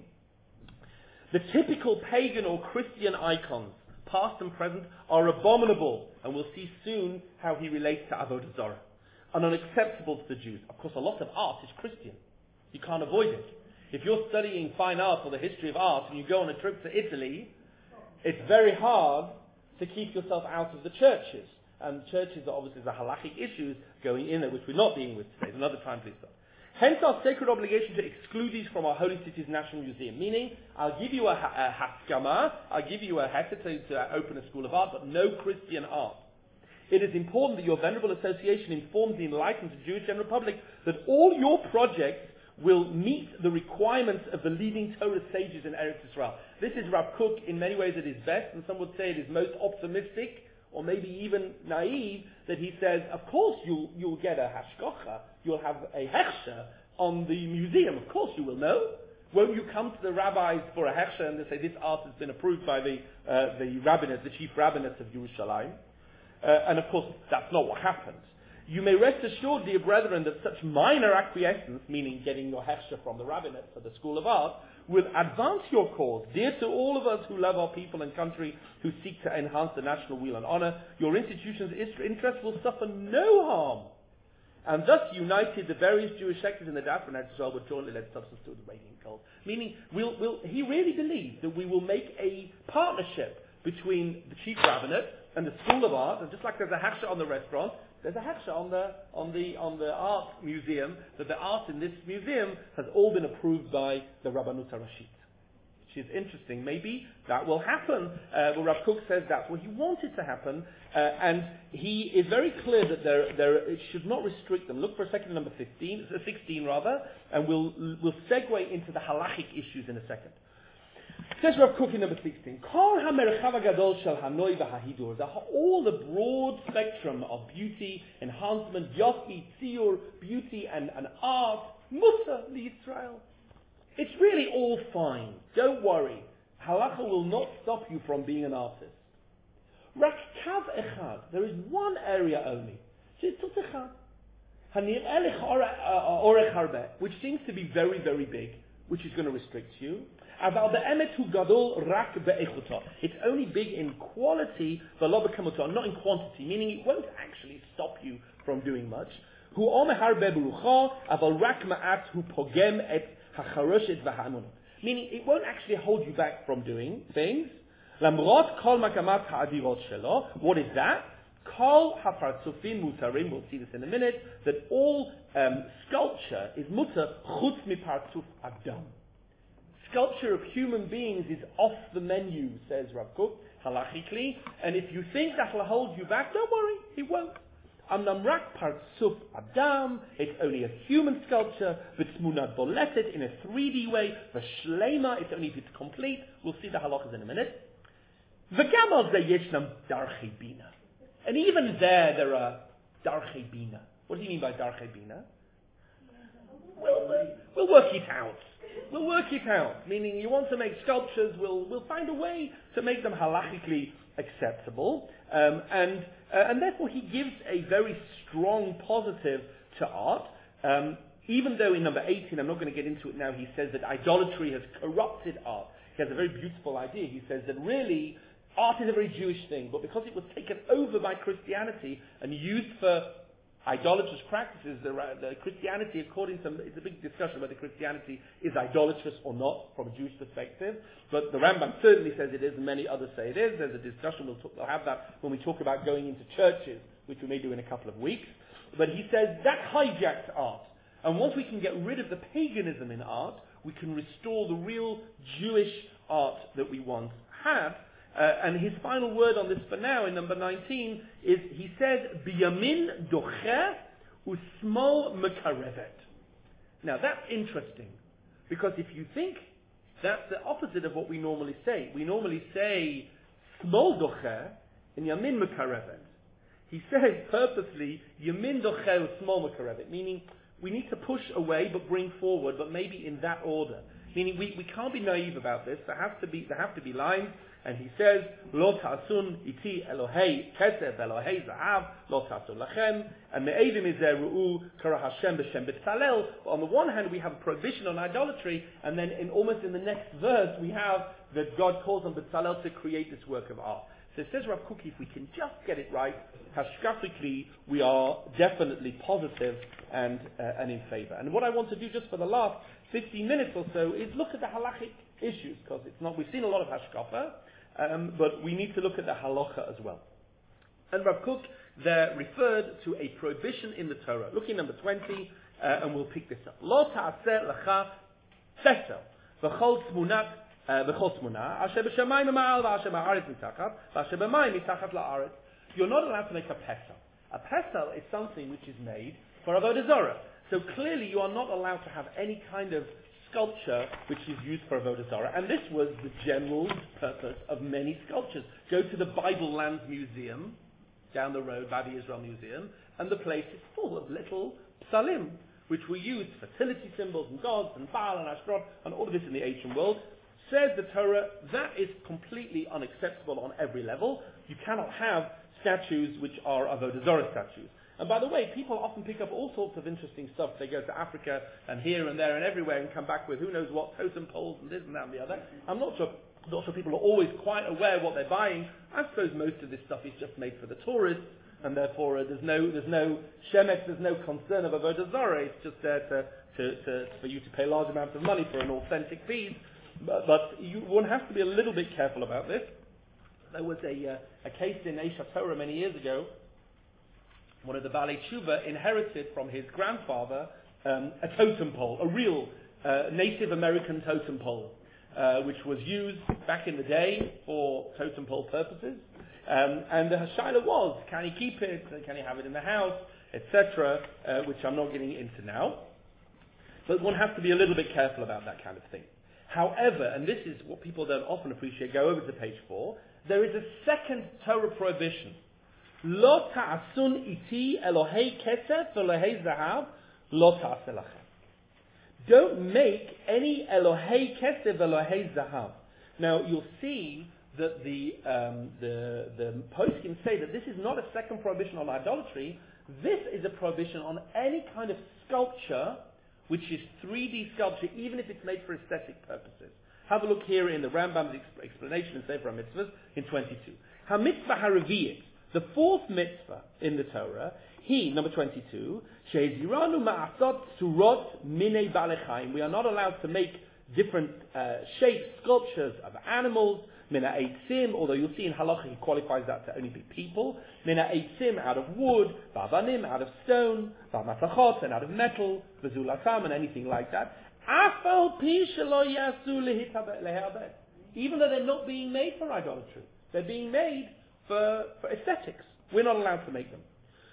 The typical pagan or Christian icons, past and present, are abominable, and we'll see soon how he relates to Avodah Zarah, and unacceptable to the Jews. Of course, a lot of art is Christian. You can't avoid it. If you're studying fine art or the history of art and you go on a trip to Italy, it's very hard to keep yourself out of the churches. And churches are obviously the halachic issues going in there, which we're not dealing with today. Another time, please, sir. Hence our sacred obligation to exclude these from our Holy City's National Museum. Meaning, I'll give you a, a haskama, I'll give you a heter to, to open a school of art, but no Christian art. It is important that your venerable association informs the enlightened Jewish general public that all your projects will meet the requirements of the leading Torah sages in Eretz Yisrael. This is Rav Kook in many ways at his best, and some would say it is most optimistic, or maybe even naive, that he says, of course you'll, you'll get a hashgacha, you'll have a hechsher on the museum, of course you will know. Won't you come to the rabbis for a hechsher and they say this art has been approved by the, uh, the rabbinate, the chief rabbinate of Yerushalayim? Uh, and of course that's not what happened. You may rest assured, dear brethren, that such minor acquiescence, meaning getting your hechsher from the rabbinate for the School of Art, will advance your cause, dear to all of us who love our people and country, who seek to enhance the national weal and honor. Your institution's interest will suffer no harm. And thus united, the various Jewish sectors in the diaspora and Israel will jointly lend substance to the radiant goal. Meaning, we'll, we'll, he really believes that we will make a partnership between the chief rabbinate and the School of Art, and just like there's a hechsher on the restaurant, there's a hechsher on the on the on the art museum, that the art in this museum has all been approved by the Rabbanut HaRashit. Which is interesting. Maybe that will happen. Uh, well, Rav Kook says that's what he wanted to happen, uh, and he is very clear that there there it should not restrict them. Look for a second at number fifteen, uh, sixteen rather, and we'll we'll segue into the halachic issues in a second. Says Rav Kook in number sixteen, Kol ha-merchav hagadol shel hanoi v'hahidur, all the broad spectrum of beauty, enhancement, yofi, tziyur, beauty and, and art, musa l'Yisrael. It's really all fine. Don't worry. Halacha will not stop you from being an artist. Rak kav echad, there is one area only. She'tut echad. Hanir'eh lech orech harbeh, which seems to be very, very big, which is going to restrict you. It's only big in quality, but not in quantity, meaning it won't actually stop you from doing much. Meaning it won't actually hold you back from doing things. What is that? We'll see this in a minute, that all um, sculpture is mutar chutz mipartzuf adam. Sculpture of human beings is off the menu, says Rav Kook, halachically, and if you think that will hold you back, don't worry, it won't. Amnam rak partsuf adam, it's only a human sculpture, v'tzmunat boletet in a three D way, v'shlema, it's only if it's complete. We'll see the halachas in a minute. V'gam al zeh yeshnam darchei bina. And even there, there are darchei bina. What do you mean by darchei bina? We'll, we'll work it out. We'll work it out. Meaning, you want to make sculptures, we'll we'll find a way to make them halachically acceptable. Um, and uh, and therefore, he gives a very strong positive to art. Um, even though in number eighteen, I'm not going to get into it now, he says that idolatry has corrupted art. He has a very beautiful idea. He says that really, art is a very Jewish thing, but because it was taken over by Christianity and used for idolatrous practices, the, the Christianity, according to, it's a big discussion whether Christianity is idolatrous or not from a Jewish perspective, but the Rambam certainly says it is, and many others say it is. There's a discussion, we'll, talk, we'll have that when we talk about going into churches, which we may do in a couple of weeks. But he says that hijacks art. And once we can get rid of the paganism in art, we can restore the real Jewish art that we once had. Uh, and his final word on this for now, in number nineteen, is he says, Biyamin docher usmol mekarevet. Now that's interesting, because if you think that's the opposite of what we normally say. We normally say smol docher and yamin mekarevet. He says purposely yamin docher usmol mekarevet, meaning we need to push away but bring forward, but maybe in that order. Meaning we, we can't be naive about this. There has to be there have to be lines. And he says, Lo ta'asun iti Elohei kesef Elohei zahav, Lo ta'asun lachem, and me'edim izeh ru'u kara Hashem b'shem b'tzalel. On the one hand, we have a prohibition on idolatry, and then in almost in the next verse, we have that God calls on B'tzalel to create this work of art. So it says Rav Kook, if we can just get it right, hashkafically, we are definitely positive and, uh, and in favor. And what I want to do just for the last fifteen minutes or so is look at the halachic issues, because it's not, we've seen a lot of hashkafa, um, but we need to look at the halacha as well. And Rav Kook there referred to a prohibition in the Torah. Look in number twenty, uh, and we'll pick this up. Lo ta'aseh lecha fesel v'chol tzmunat v'chol tzmunah asher b'shamayim ma'al v'asher ma'aretz mitachat v'asher b'mayim mitachat la'aretz. You're not allowed to make a pesel. A pesel is something which is made for avodah zarah. So clearly you are not allowed to have any kind of sculpture which is used for avodah zarah. And this was the general purpose of many sculptures. Go to the Bible Lands Museum down the road by the Israel Museum, and the place is full of little psalim, which were used, fertility symbols and gods and Baal and Ashtaroth and all of this in the ancient world. Says the Torah, that is completely unacceptable on every level. You cannot have statues which are avodah zarah statues. And by the way, people often pick up all sorts of interesting stuff. They go to Africa and here and there and everywhere and come back with who knows what totem poles and this and that and the other. I'm not sure, not sure people are always quite aware of what they're buying. I suppose most of this stuff is just made for the tourists, and therefore uh, there's no there's no shemek, there's no concern of avodah zarah. It's just there to, to, to, for you to pay large amounts of money for an authentic piece. But, but you, one has to be a little bit careful about this. There was a uh, a case in Eisha Torah many years ago. One of the Balei Tshuva inherited from his grandfather um, a totem pole, a real uh, Native American totem pole, uh, which was used back in the day for totem pole purposes. Um, and the Hashaila was, can he keep it? Can he have it in the house? et cetera, uh, which I'm not getting into now. But one has to be a little bit careful about that kind of thing. However, and this is what people don't often appreciate, go over to page four, there is a second Torah prohibition. Lo ta'asun iti Elohei kesef Elohei zahav, lo ta'aseh lachem. Don't make any Elohei kesef Elohei zahav. Now you'll see that the um, the the poskim say that this is not a second prohibition on idolatry. This is a prohibition on any kind of sculpture which is three D sculpture, even if it's made for aesthetic purposes. Have a look here in the Rambam's exp- explanation in Sefer HaMitzvahs in twenty-two. HaMitzvah HaReviyit, the fourth mitzvah in the Torah, he, number twenty-two, She'eziranu ma'asot surot minei balechaim. We are not allowed to make different uh, shapes, sculptures of animals, mina eitzim, although you'll see in halacha he qualifies that to only be people, mina eitzim out of wood, v'avanim out of stone, v'matachot and out of metal, v'zulatam and anything like that. Afal pi shelo yasu lehabed. Even though they're not being made for idolatry, they're being made for, for aesthetics. We're not allowed to make them.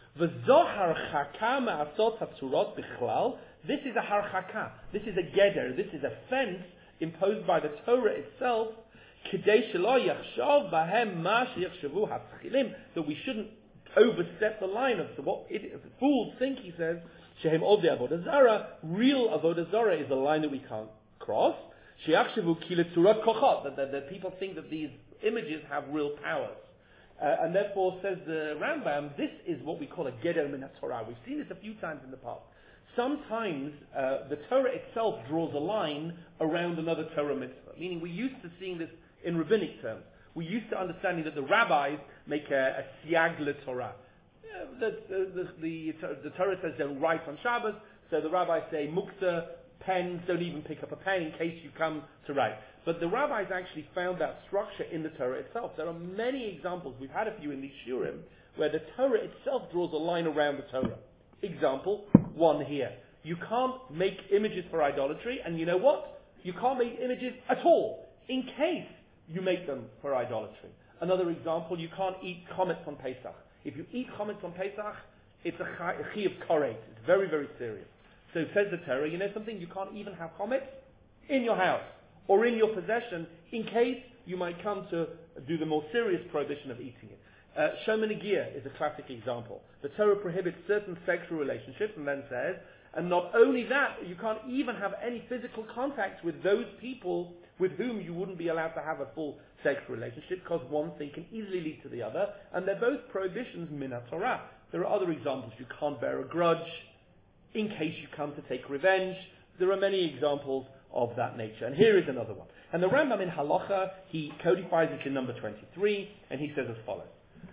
V'zohar chaka ma'asot hatzurot bichlal. This is a harchaka. This is a geder. This is a fence imposed by the Torah itself. K'dei shelo yachshav bahem ma sheyachshavu hatchilim. That we shouldn't overstep the line of what it, fools think. He says shehem odei avodah zara. Real avodah zara is a line that we can't cross. Sheyachshavu ki letzurat kochot. That that people think that these images have real powers. Uh, and therefore, says the Rambam, this is what we call a geder min Torah. We've seen this a few times in the past. Sometimes uh, the Torah itself draws a line around another Torah mitzvah. Meaning, we're used to seeing this in rabbinic terms. We're used to understanding that the rabbis make a, a siag l'Torah. Yeah, the, the, the, the, the Torah says don't write on Shabbos, so the rabbis say mukta, pens, don't even pick up a pen in case you come to write. But the rabbis actually found that structure in the Torah itself. There are many examples, we've had a few in these shurim, where the Torah itself draws a line around the Torah. Example, one here. You can't make images for idolatry, and you know what? You can't make images at all, in case you make them for idolatry. Another example, you can't eat chametz on Pesach. If you eat chametz on Pesach, it's a chi of koret. It's very, very serious. So says the Torah, you know something? You can't even have chametz in your house or in your possession, in case you might come to do the more serious prohibition of eating it. Uh, Shomen Negiah is a classic example. The Torah prohibits certain sexual relationships and then says, And not only that, you can't even have any physical contact with those people with whom you wouldn't be allowed to have a full sexual relationship, because one thing can easily lead to the other, and they're both prohibitions min Torah. There are other examples. You can't bear a grudge in case you come to take revenge. There are many examples of that nature. And here is another one. And the Rambam in Halacha, he codifies it in number twenty-three, and he says as follows.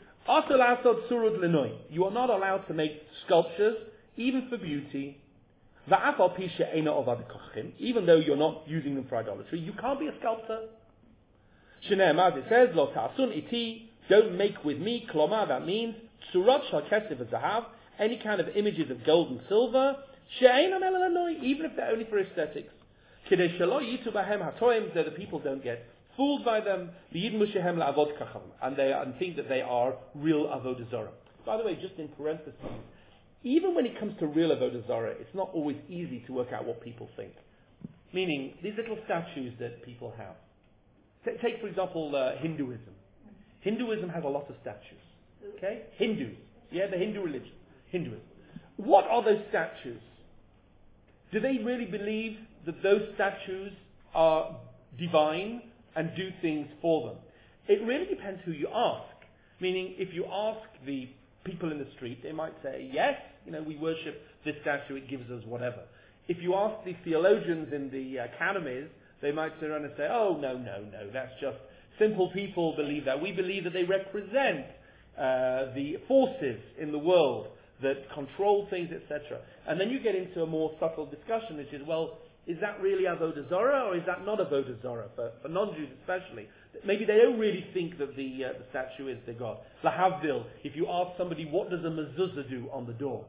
You are not allowed to make sculptures, even for beauty, even though you're not using them for idolatry. You can't be a sculptor. It says, Lo ta'asun iti, don't make with me, kloma, that means, tsurat shal kesef v'zahav, any kind of images of gold and silver, she'einam el elanoi, even if they're only for aesthetics. Kidei shelo yitu bahem hatoim, so the people don't get fooled by them, v'yidmu shehem la'avod kacham, and they and think that they are real avodah zarah. By the way, just in parentheses, even when it comes to real avodah zarah, it's not always easy to work out what people think. Meaning, these little statues that people have. T- take, for example, uh, Hinduism. Hinduism has a lot of statues. Okay? Hindus. Yeah, the Hindu religion. Hinduism. What are those statues? Do they really believe that those statues are divine and do things for them? It really depends who you ask. Meaning, if you ask the people in the street, they might say, yes, you know, we worship this statue, it gives us whatever. If you ask the theologians in the academies, they might turn around and say, oh, no, no, no, that's just simple people believe that. We believe that they represent uh, the forces in the world that control things, et cetera. And then you get into a more subtle discussion, which is, well, is that really avodah zarah, or is that not avodah zarah, for, for non-Jews especially? Maybe they don't really think that the, uh, the statue is their God. Lahavdil, if you ask somebody, what does a mezuzah do on the door?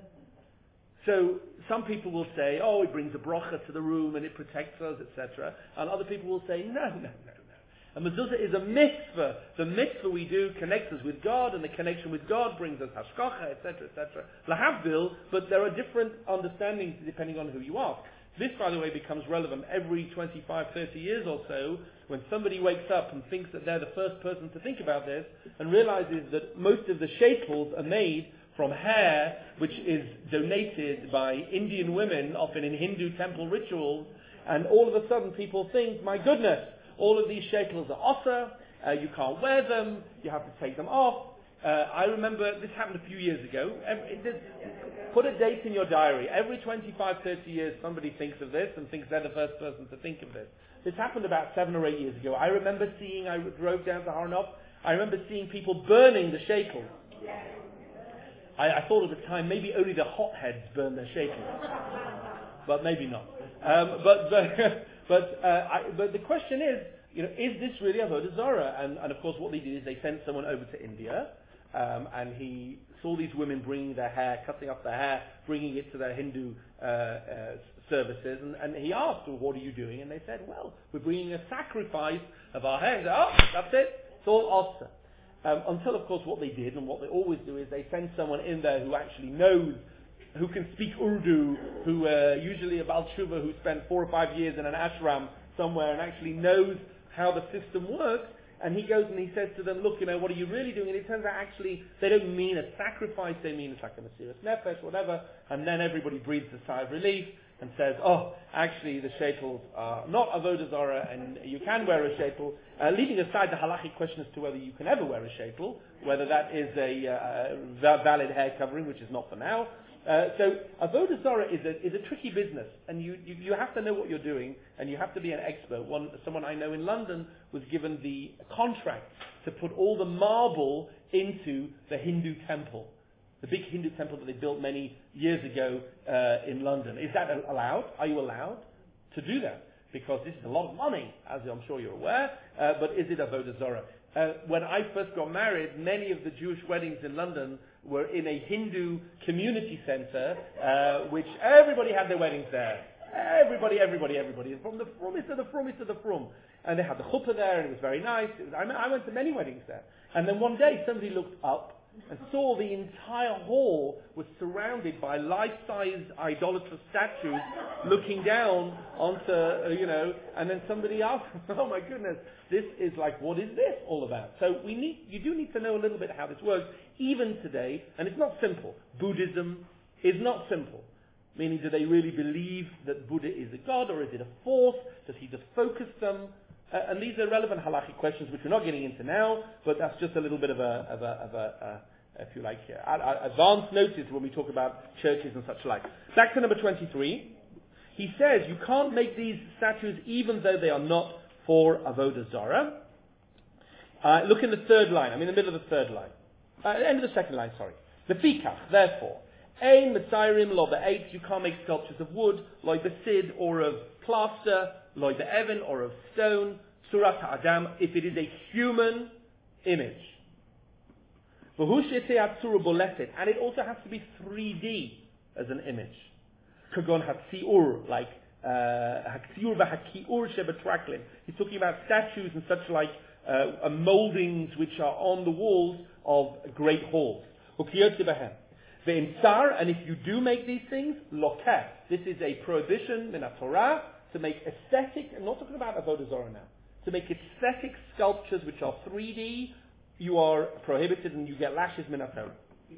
So some people will say, oh, it brings a bracha to the room and it protects us, et cetera. And other people will say, no, no, no, no. A mezuzah is a mitzvah. The mitzvah we do connects us with God, and the connection with God brings us hashkacha, et cetera, et cetera. Lahavdil, but there are different understandings depending on who you ask. This, by the way, becomes relevant every twenty-five, thirty years or so, when somebody wakes up and thinks that they're the first person to think about this, and realizes that most of the shekels are made from hair, which is donated by Indian women, often in Hindu temple rituals, and all of a sudden people think, my goodness, all of these shekels are osa, uh, you can't wear them, you have to take them off. Uh, I remember, this happened a few years ago. Every, this, put a date in your diary. Every twenty-five, thirty years somebody thinks of this and thinks they're the first person to think of this. This happened about seven or eight years ago. I remember seeing, I drove down to Har Nof, I remember seeing people burning the shekels. I, I thought at the time maybe only the hotheads burn their shekels. But maybe not. Um, but but, but, uh, I, but the question is, you know, is this really avodah zarah? And, and of course what they did is they sent someone over to India, um, and he saw these women bringing their hair, cutting off their hair, bringing it to their Hindu uh, uh, services, and, and he asked, well, what are you doing? And they said, well, we're bringing a sacrifice of our hair. He said, oh, that's it. It's all osa. Um, until, of course, what they did, and what they always do, is they send someone in there who actually knows, who can speak Urdu, who uh, usually a Baal Tshuva, who spent four or five years in an ashram somewhere and actually knows how the system works. And he goes and he says to them, look, you know, what are you really doing? And it turns out actually they don't mean a sacrifice, they mean it's like a Mesiras Nefesh, whatever. And then everybody breathes a sigh of relief and says, oh, actually the shekels are not avodah zarah and you can wear a shekel. Uh, leaving aside the halachic question as to whether you can ever wear a shekel, whether that is a uh, valid hair covering, which is not for now. Uh, so avodah zarah is a is a tricky business, and you, you you have to know what you're doing, and you have to be an expert. One someone I know in London was given the contract to put all the marble into the Hindu temple, the big Hindu temple that they built many years ago uh, in London. Is that allowed? Are you allowed to do that? Because this is a lot of money, as I'm sure you're aware. Uh, but is it avodah zarah? Uh, when I first got married, many of the Jewish weddings in London were in a Hindu community center, uh, which everybody had their weddings there. Everybody, everybody, everybody. From the frumest to the frumest to the frum. And they had the chuppah there, and it was very nice. It was, I, I went to many weddings there. And then one day, somebody looked up and saw the entire hall was surrounded by life-size idolatrous statues looking down onto, uh, you know, and then somebody asked, oh my goodness, this is like, what is this all about? So we need, you do need to know a little bit how this works, even today, and it's not simple. Buddhism is not simple. Meaning, do they really believe that Buddha is a god, or is it a force? Does he just focus them? Uh, and these are relevant halachic questions, which we're not getting into now, but that's just a little bit of a, of a, of a uh, if you like, uh, advanced notice when we talk about churches and such like. Back to number twenty-three. He says you can't make these statues even though they are not for Avodah Zarah. Uh, look in the third line. I'm in the middle of the third line. Uh, end of the second line, sorry. The Fikach, therefore. Ein Mitzayrim lo be'etz, you can't make sculptures of wood, like the sid, or of plaster, like the Evan, or of stone, Surat Adam, if it is a human image. And it also has to be three D as an image. Kagon Hatsiur, like Haksiur v'Hakiur shebetraklin. He's talking about statues and such like uh, moldings which are on the walls of great halls. And if you do make these things, lokeh. This is a prohibition in a Torah to make aesthetic, I'm not talking about Avodah Zarah now, to make aesthetic sculptures which are three D, you are prohibited and you get lashes min Torah.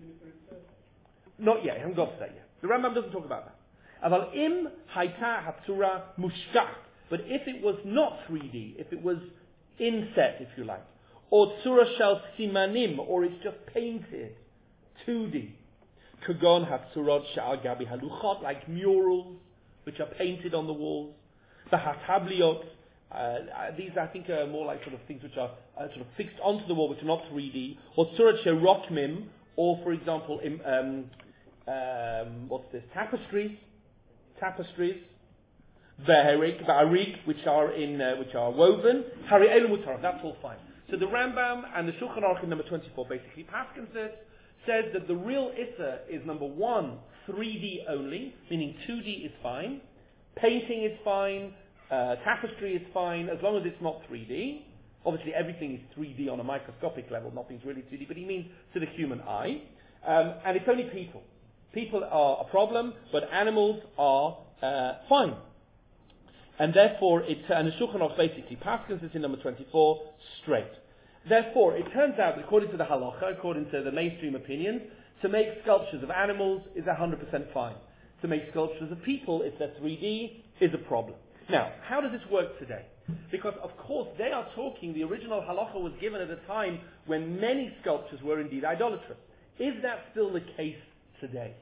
Not yet, I haven't got to that yet. The Rambam doesn't talk about that. Aval im hayta hatzura mushkach. But if it was not three D, if it was inset, if you like, or tzura shel simanim, or it's just painted, two D. Kagon hatzurot sha'al gabi haluchot, like murals, which are painted on the walls. The hatabliot, uh, these I think are more like sort of things which are uh, sort of fixed onto the wall, which are not three D. Or tzurat sherokmim, or for example, in, um, um, what's this? Tapestries, tapestries. Ve'harik, ve'arik, which are in, uh, which are woven. Hari elu mutar. That's all fine. So the Rambam and the Shulchan Aruch in number twenty-four basically paskins this. Says that the real Issa is number one, three D only, meaning two D is fine, painting is fine, uh, tapestry is fine, as long as it's not three D. Obviously everything is three D on a microscopic level, nothing's really two D, but he means to the human eye. Um, and it's only people. People are a problem, but animals are uh, fine. And therefore, it, and the Shulchan Aruch basically paskins this in number twenty-four, straight. Therefore, it turns out, according to the halacha, according to the mainstream opinions, to make sculptures of animals is one hundred percent fine. To make sculptures of people, if they're three D, is a problem. Now, how does this work today? Because, of course, they are talking, the original halacha was given at a time when many sculptures were indeed idolatrous. Is that still the case today?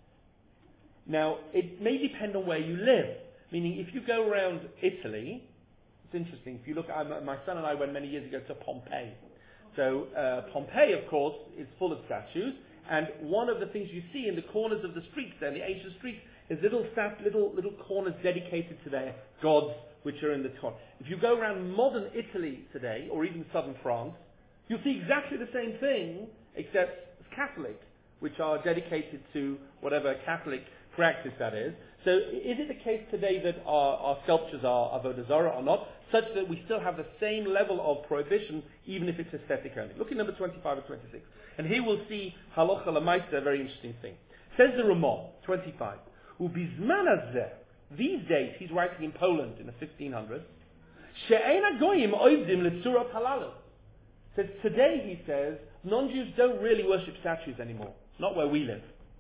Now, it may depend on where you live. Meaning, if you go around Italy, it's interesting. If you look, I'm, my son and I went many years ago to Pompeii. So uh, Pompeii, of course, is full of statues, and one of the things you see in the corners of the streets there, the ancient streets, is little stat, little little corners dedicated to their gods, which are in the corner. If you go around modern Italy today, or even southern France, you'll see exactly the same thing, except Catholic, which are dedicated to whatever Catholic practice that is. So is it the case today that our, our sculptures are Avodah Zarah or not, such that we still have the same level of prohibition, even if it's aesthetic only? Look at number twenty-five and twenty-six. And here we'll see halacha l'maisa, a very interesting thing. Says the Ramah, twenty-five, Ubizman hazeh, these days, he's writing in Poland in the fifteen hundreds, she'ein hagoyim oivdim l'tzurat halalu. Says today, he says, non-Jews don't really worship statues anymore, not where we live.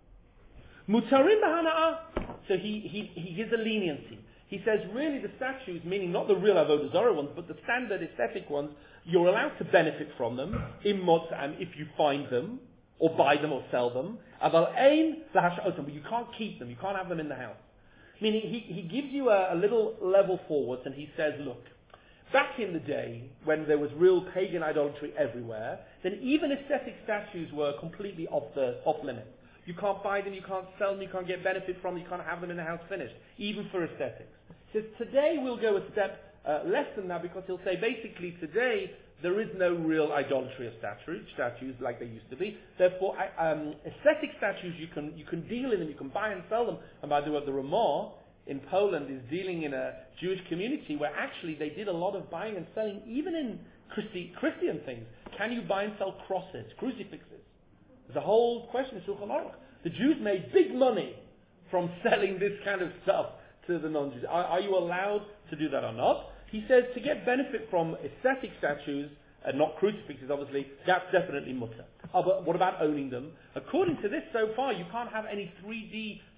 Mutarim b'hana'ah. So he, he, he gives a leniency. He says, really, the statues, meaning not the real Avodah Zarah ones, but the standard aesthetic ones, you're allowed to benefit from them, in motzam, if you find them, or buy them, or sell them. Aval ein lahash'otam, but you can't keep them, you can't have them in the house. Meaning, he, he gives you a, a little level forwards, and he says, look, back in the day, when there was real pagan idolatry everywhere, then even aesthetic statues were completely off the off limits. You can't buy them, you can't sell them, you can't get benefit from them, you can't have them in the house finished, even for aesthetics. He says, today we'll go a step uh, less than that, because he'll say, basically today, there is no real idolatry of statues, statues like they used to be. Therefore, um, aesthetic statues, you can you can deal in them, you can buy and sell them. And by the way, the Ramah in Poland is dealing in a Jewish community where actually they did a lot of buying and selling, even in Christi- Christian things. Can you buy and sell crosses, crucifixes? There's a whole question in Shulchan Aruch. The Jews made big money from selling this kind of stuff to the non-Jews. Are, are you allowed to do that or not? He says to get benefit from aesthetic statues, and not crucifixes obviously, that's definitely mutter. Oh, but what about owning them? According to this so far, you can't have any three D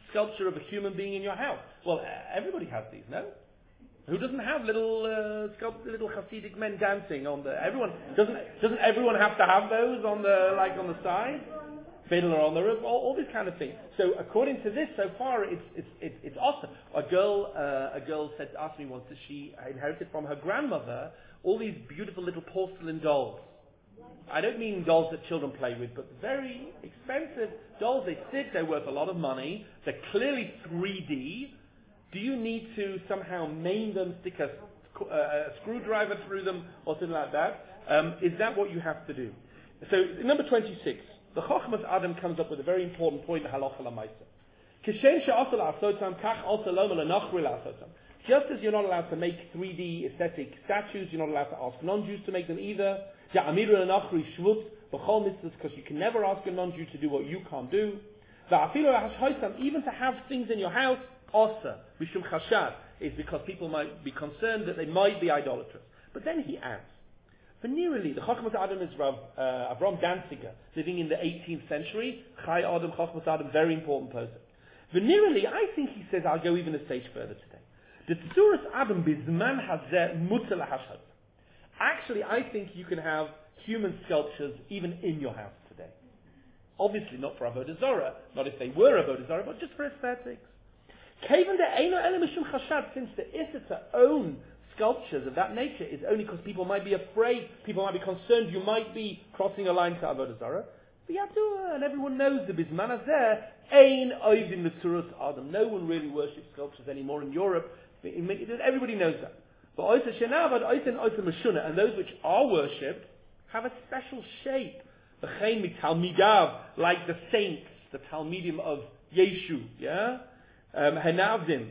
sculpture of a human being in your house. Well, everybody has these, no? Who doesn't have little uh, sculpt, little Hasidic men dancing on the? Everyone doesn't. Doesn't everyone have to have those on the like on the side? Fiddler on the roof, all, all this kind of thing. So according to this, so far it's it's it's, it's awesome. A girl uh, a girl said asked me once that she inherited from her grandmother all these beautiful little porcelain dolls. I don't mean dolls that children play with, but very expensive dolls. They sit, they're worth a lot of money. They're clearly three D. Do you need to somehow maim them, stick a, uh, a screwdriver through them, or something like that? Um, is that what you have to do? So, number twenty-six, the Chochmas Adam comes up with a very important point in Halacha L'Maisa. Just as you're not allowed to make three D aesthetic statues, you're not allowed to ask non-Jews to make them either. Because you can never ask a non-Jew to do what you can't do. Even to have things in your house, Osa, Mishum Chashad, is because people might be concerned that they might be idolatrous. But then he adds, veneerally, the Chochmas Adam is Rav, uh, Avram Danziger, living in the eighteenth century. Chai Adam, Chochmas Adam, very important person. Veneerally, I think he says, I'll go even a stage further today. The Tzuras Adam bizman hazeh mutal hashad. Actually, I think you can have human sculptures even in your house today. Obviously not for Avodah Zarah, not if they were Avodah Zarah, but just for aesthetics. Since the issa to own sculptures of that nature is only because people might be afraid, people might be concerned, you might be crossing a line to Avodah Zarah. And everyone knows the Bisman Hazeh, Ein Oivin L'Tzuras Adam. No one really worships sculptures anymore in Europe. Everybody knows that. But and those which are worshipped have a special shape. Like the saints, the Talmidim of Yeshu, yeah? Hanavdim.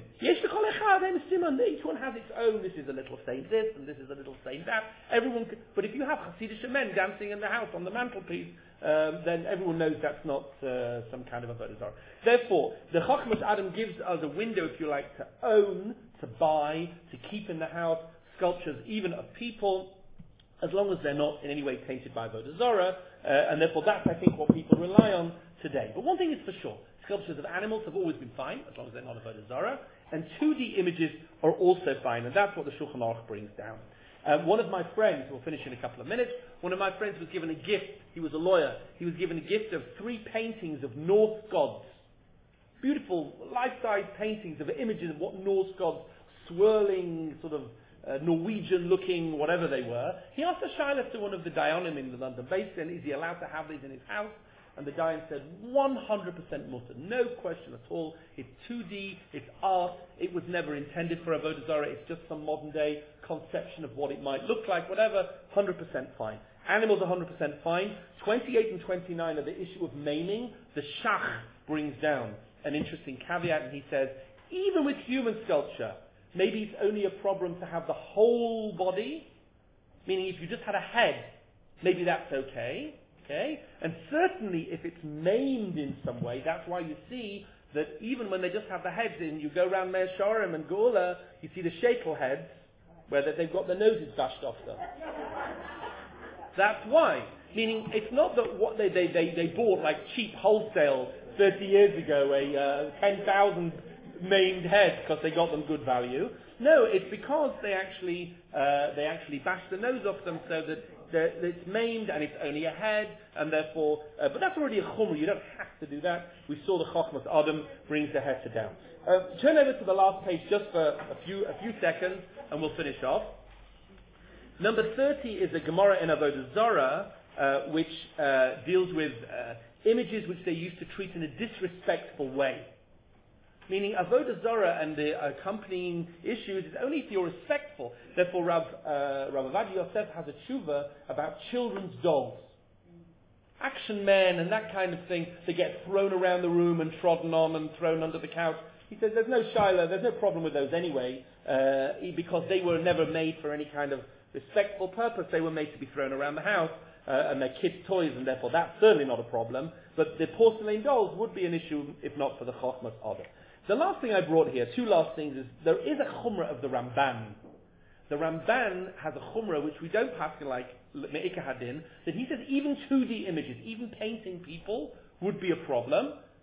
Each one has its own. This is a little saint this, and this is a little saint that. Everyone, can, but if you have Hasidic men dancing in the house on the mantelpiece, um, then everyone knows that's not uh, some kind of Avodah Zarah. Therefore, the Chochmas Adam gives us a window, if you like, to own, to buy, to keep in the house sculptures, even of people, as long as they're not in any way tainted by Avodah Zarah, uh, and therefore that's, I think, what people rely on today. But one thing is for sure. Sculptures of animals have always been fine, as long as they're not Avodah Zarah, and two D images are also fine, and that's what the Shulchan Aruch brings down. Um, one of my friends, we'll finish in a couple of minutes, one of my friends was given a gift, he was a lawyer, he was given a gift of three paintings of Norse gods. Beautiful, life-size paintings of images of what Norse gods, swirling, sort of uh, Norwegian-looking, whatever they were. He asked a shayla to one of the Dayanim in the London Basin, is he allowed to have these in his house? And the Dayan said, one hundred percent mutter, no question at all. It's two D, it's art, it was never intended for Avodah Zarah, it's just some modern day conception of what it might look like, whatever, one hundred percent fine. Animals one hundred percent fine. twenty-eight and twenty-nine are the issue of maiming. The Shach brings down an interesting caveat, and he says, even with human sculpture, maybe it's only a problem to have the whole body, meaning if you just had a head, maybe that's okay. Okay? And certainly if it's maimed in some way, that's why you see that even when they just have the heads in, you go around Meir Sharim and Geula, you see the shekel heads, where they've got their noses bashed off them. That's why. Meaning, it's not that what they, they, they, they bought like cheap wholesale thirty years ago, a uh, ten thousand maimed heads because they got them good value. No, it's because they actually uh, they actually bashed the nose off them so that it's maimed and it's only a head, and therefore, uh, but that's already a chumrah. You don't have to do that. We saw the Chochmas Adam brings the heter down. Uh, turn over to the last page just for a few a few seconds, and we'll finish off. Number thirty is a Gemara in Avodah Zarah, uh, which uh, deals with uh, images which they used to treat in a disrespectful way. Meaning Avodah Zarah and the accompanying issues is only if you're respectful. Therefore, Rav, uh, Rav Avad Yosef has a tshuva about children's dolls. Action men and that kind of thing, they get thrown around the room and trodden on and thrown under the couch. He says there's no shaila, there's no problem with those anyway, uh, because they were never made for any kind of respectful purpose. They were made to be thrown around the house, uh, and they're kids' toys, and therefore that's certainly not a problem. But the porcelain dolls would be an issue if not for the Chochmas Adam. The last thing I brought here, two last things, is there is a chumrah of the Ramban. The Ramban has a chumrah which we don't pass in like Me'ika Hadin, that he says even two D images, even painting people would be a problem.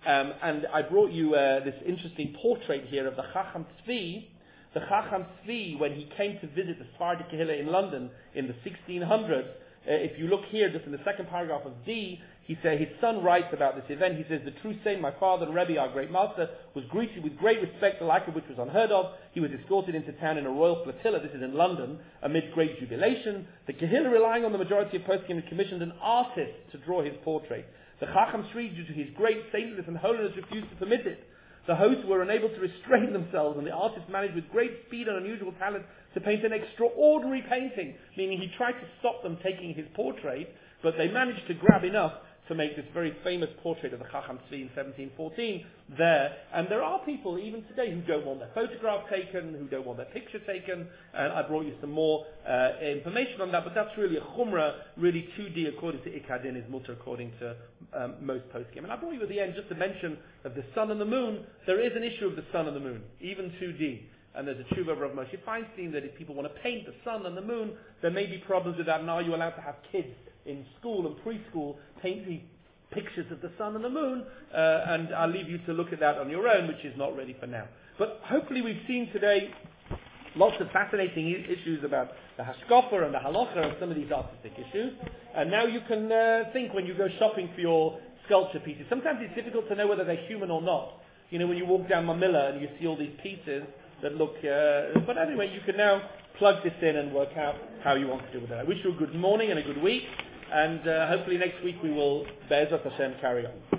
Um, and I brought you uh, this interesting portrait here of the Chacham Tzvi. The Chacham Tzvi, when he came to visit the Sephardic Kehillah in London in the sixteen hundreds, uh, if you look here, just in the second paragraph of D, he said his son writes about this event. He says, "The true saint, my father and Rebbe, our great master, was greeted with great respect, the like of which was unheard of. He was escorted into town in a royal flotilla." This is in London, amid great jubilation. The Kehillah, relying on the majority of poskim, had commissioned an artist to draw his portrait. The Chacham Tzvi, due to his great saintliness and holiness, refused to permit it. The hosts were unable to restrain themselves, and the artist managed with great speed and unusual talent to paint an extraordinary painting, meaning he tried to stop them taking his portrait, but they managed to grab enough to make this very famous portrait of the Chacham Tzvi in seventeen fourteen there. And there are people even today who don't want their photograph taken, who don't want their picture taken, and I brought you some more uh, information on that, but that's really a chumrah, really two D according to Ikadin is mutter according to um, most poskim. And I brought you at the end just to mention of the sun and the moon. There is an issue of the sun and the moon, even two D. And there's a tshuva of Rav Moshe Feinstein that if people want to paint the sun and the moon, there may be problems with that. And are you allowed to have kids in school and preschool painting pictures of the sun and the moon? Uh, and I'll leave you to look at that on your own, which is not ready for now. But hopefully we've seen today lots of fascinating I- issues about the hashkafa and the halacha and some of these artistic issues. And now you can uh, think when you go shopping for your sculpture pieces. Sometimes it's difficult to know whether they're human or not. You know, when you walk down Mamilla and you see all these pieces that look... Uh, but anyway, you can now plug this in and work out how you want to do with it. I wish you a good morning and a good week. And uh, hopefully next week we will, Be'ezrat Hashem, carry on.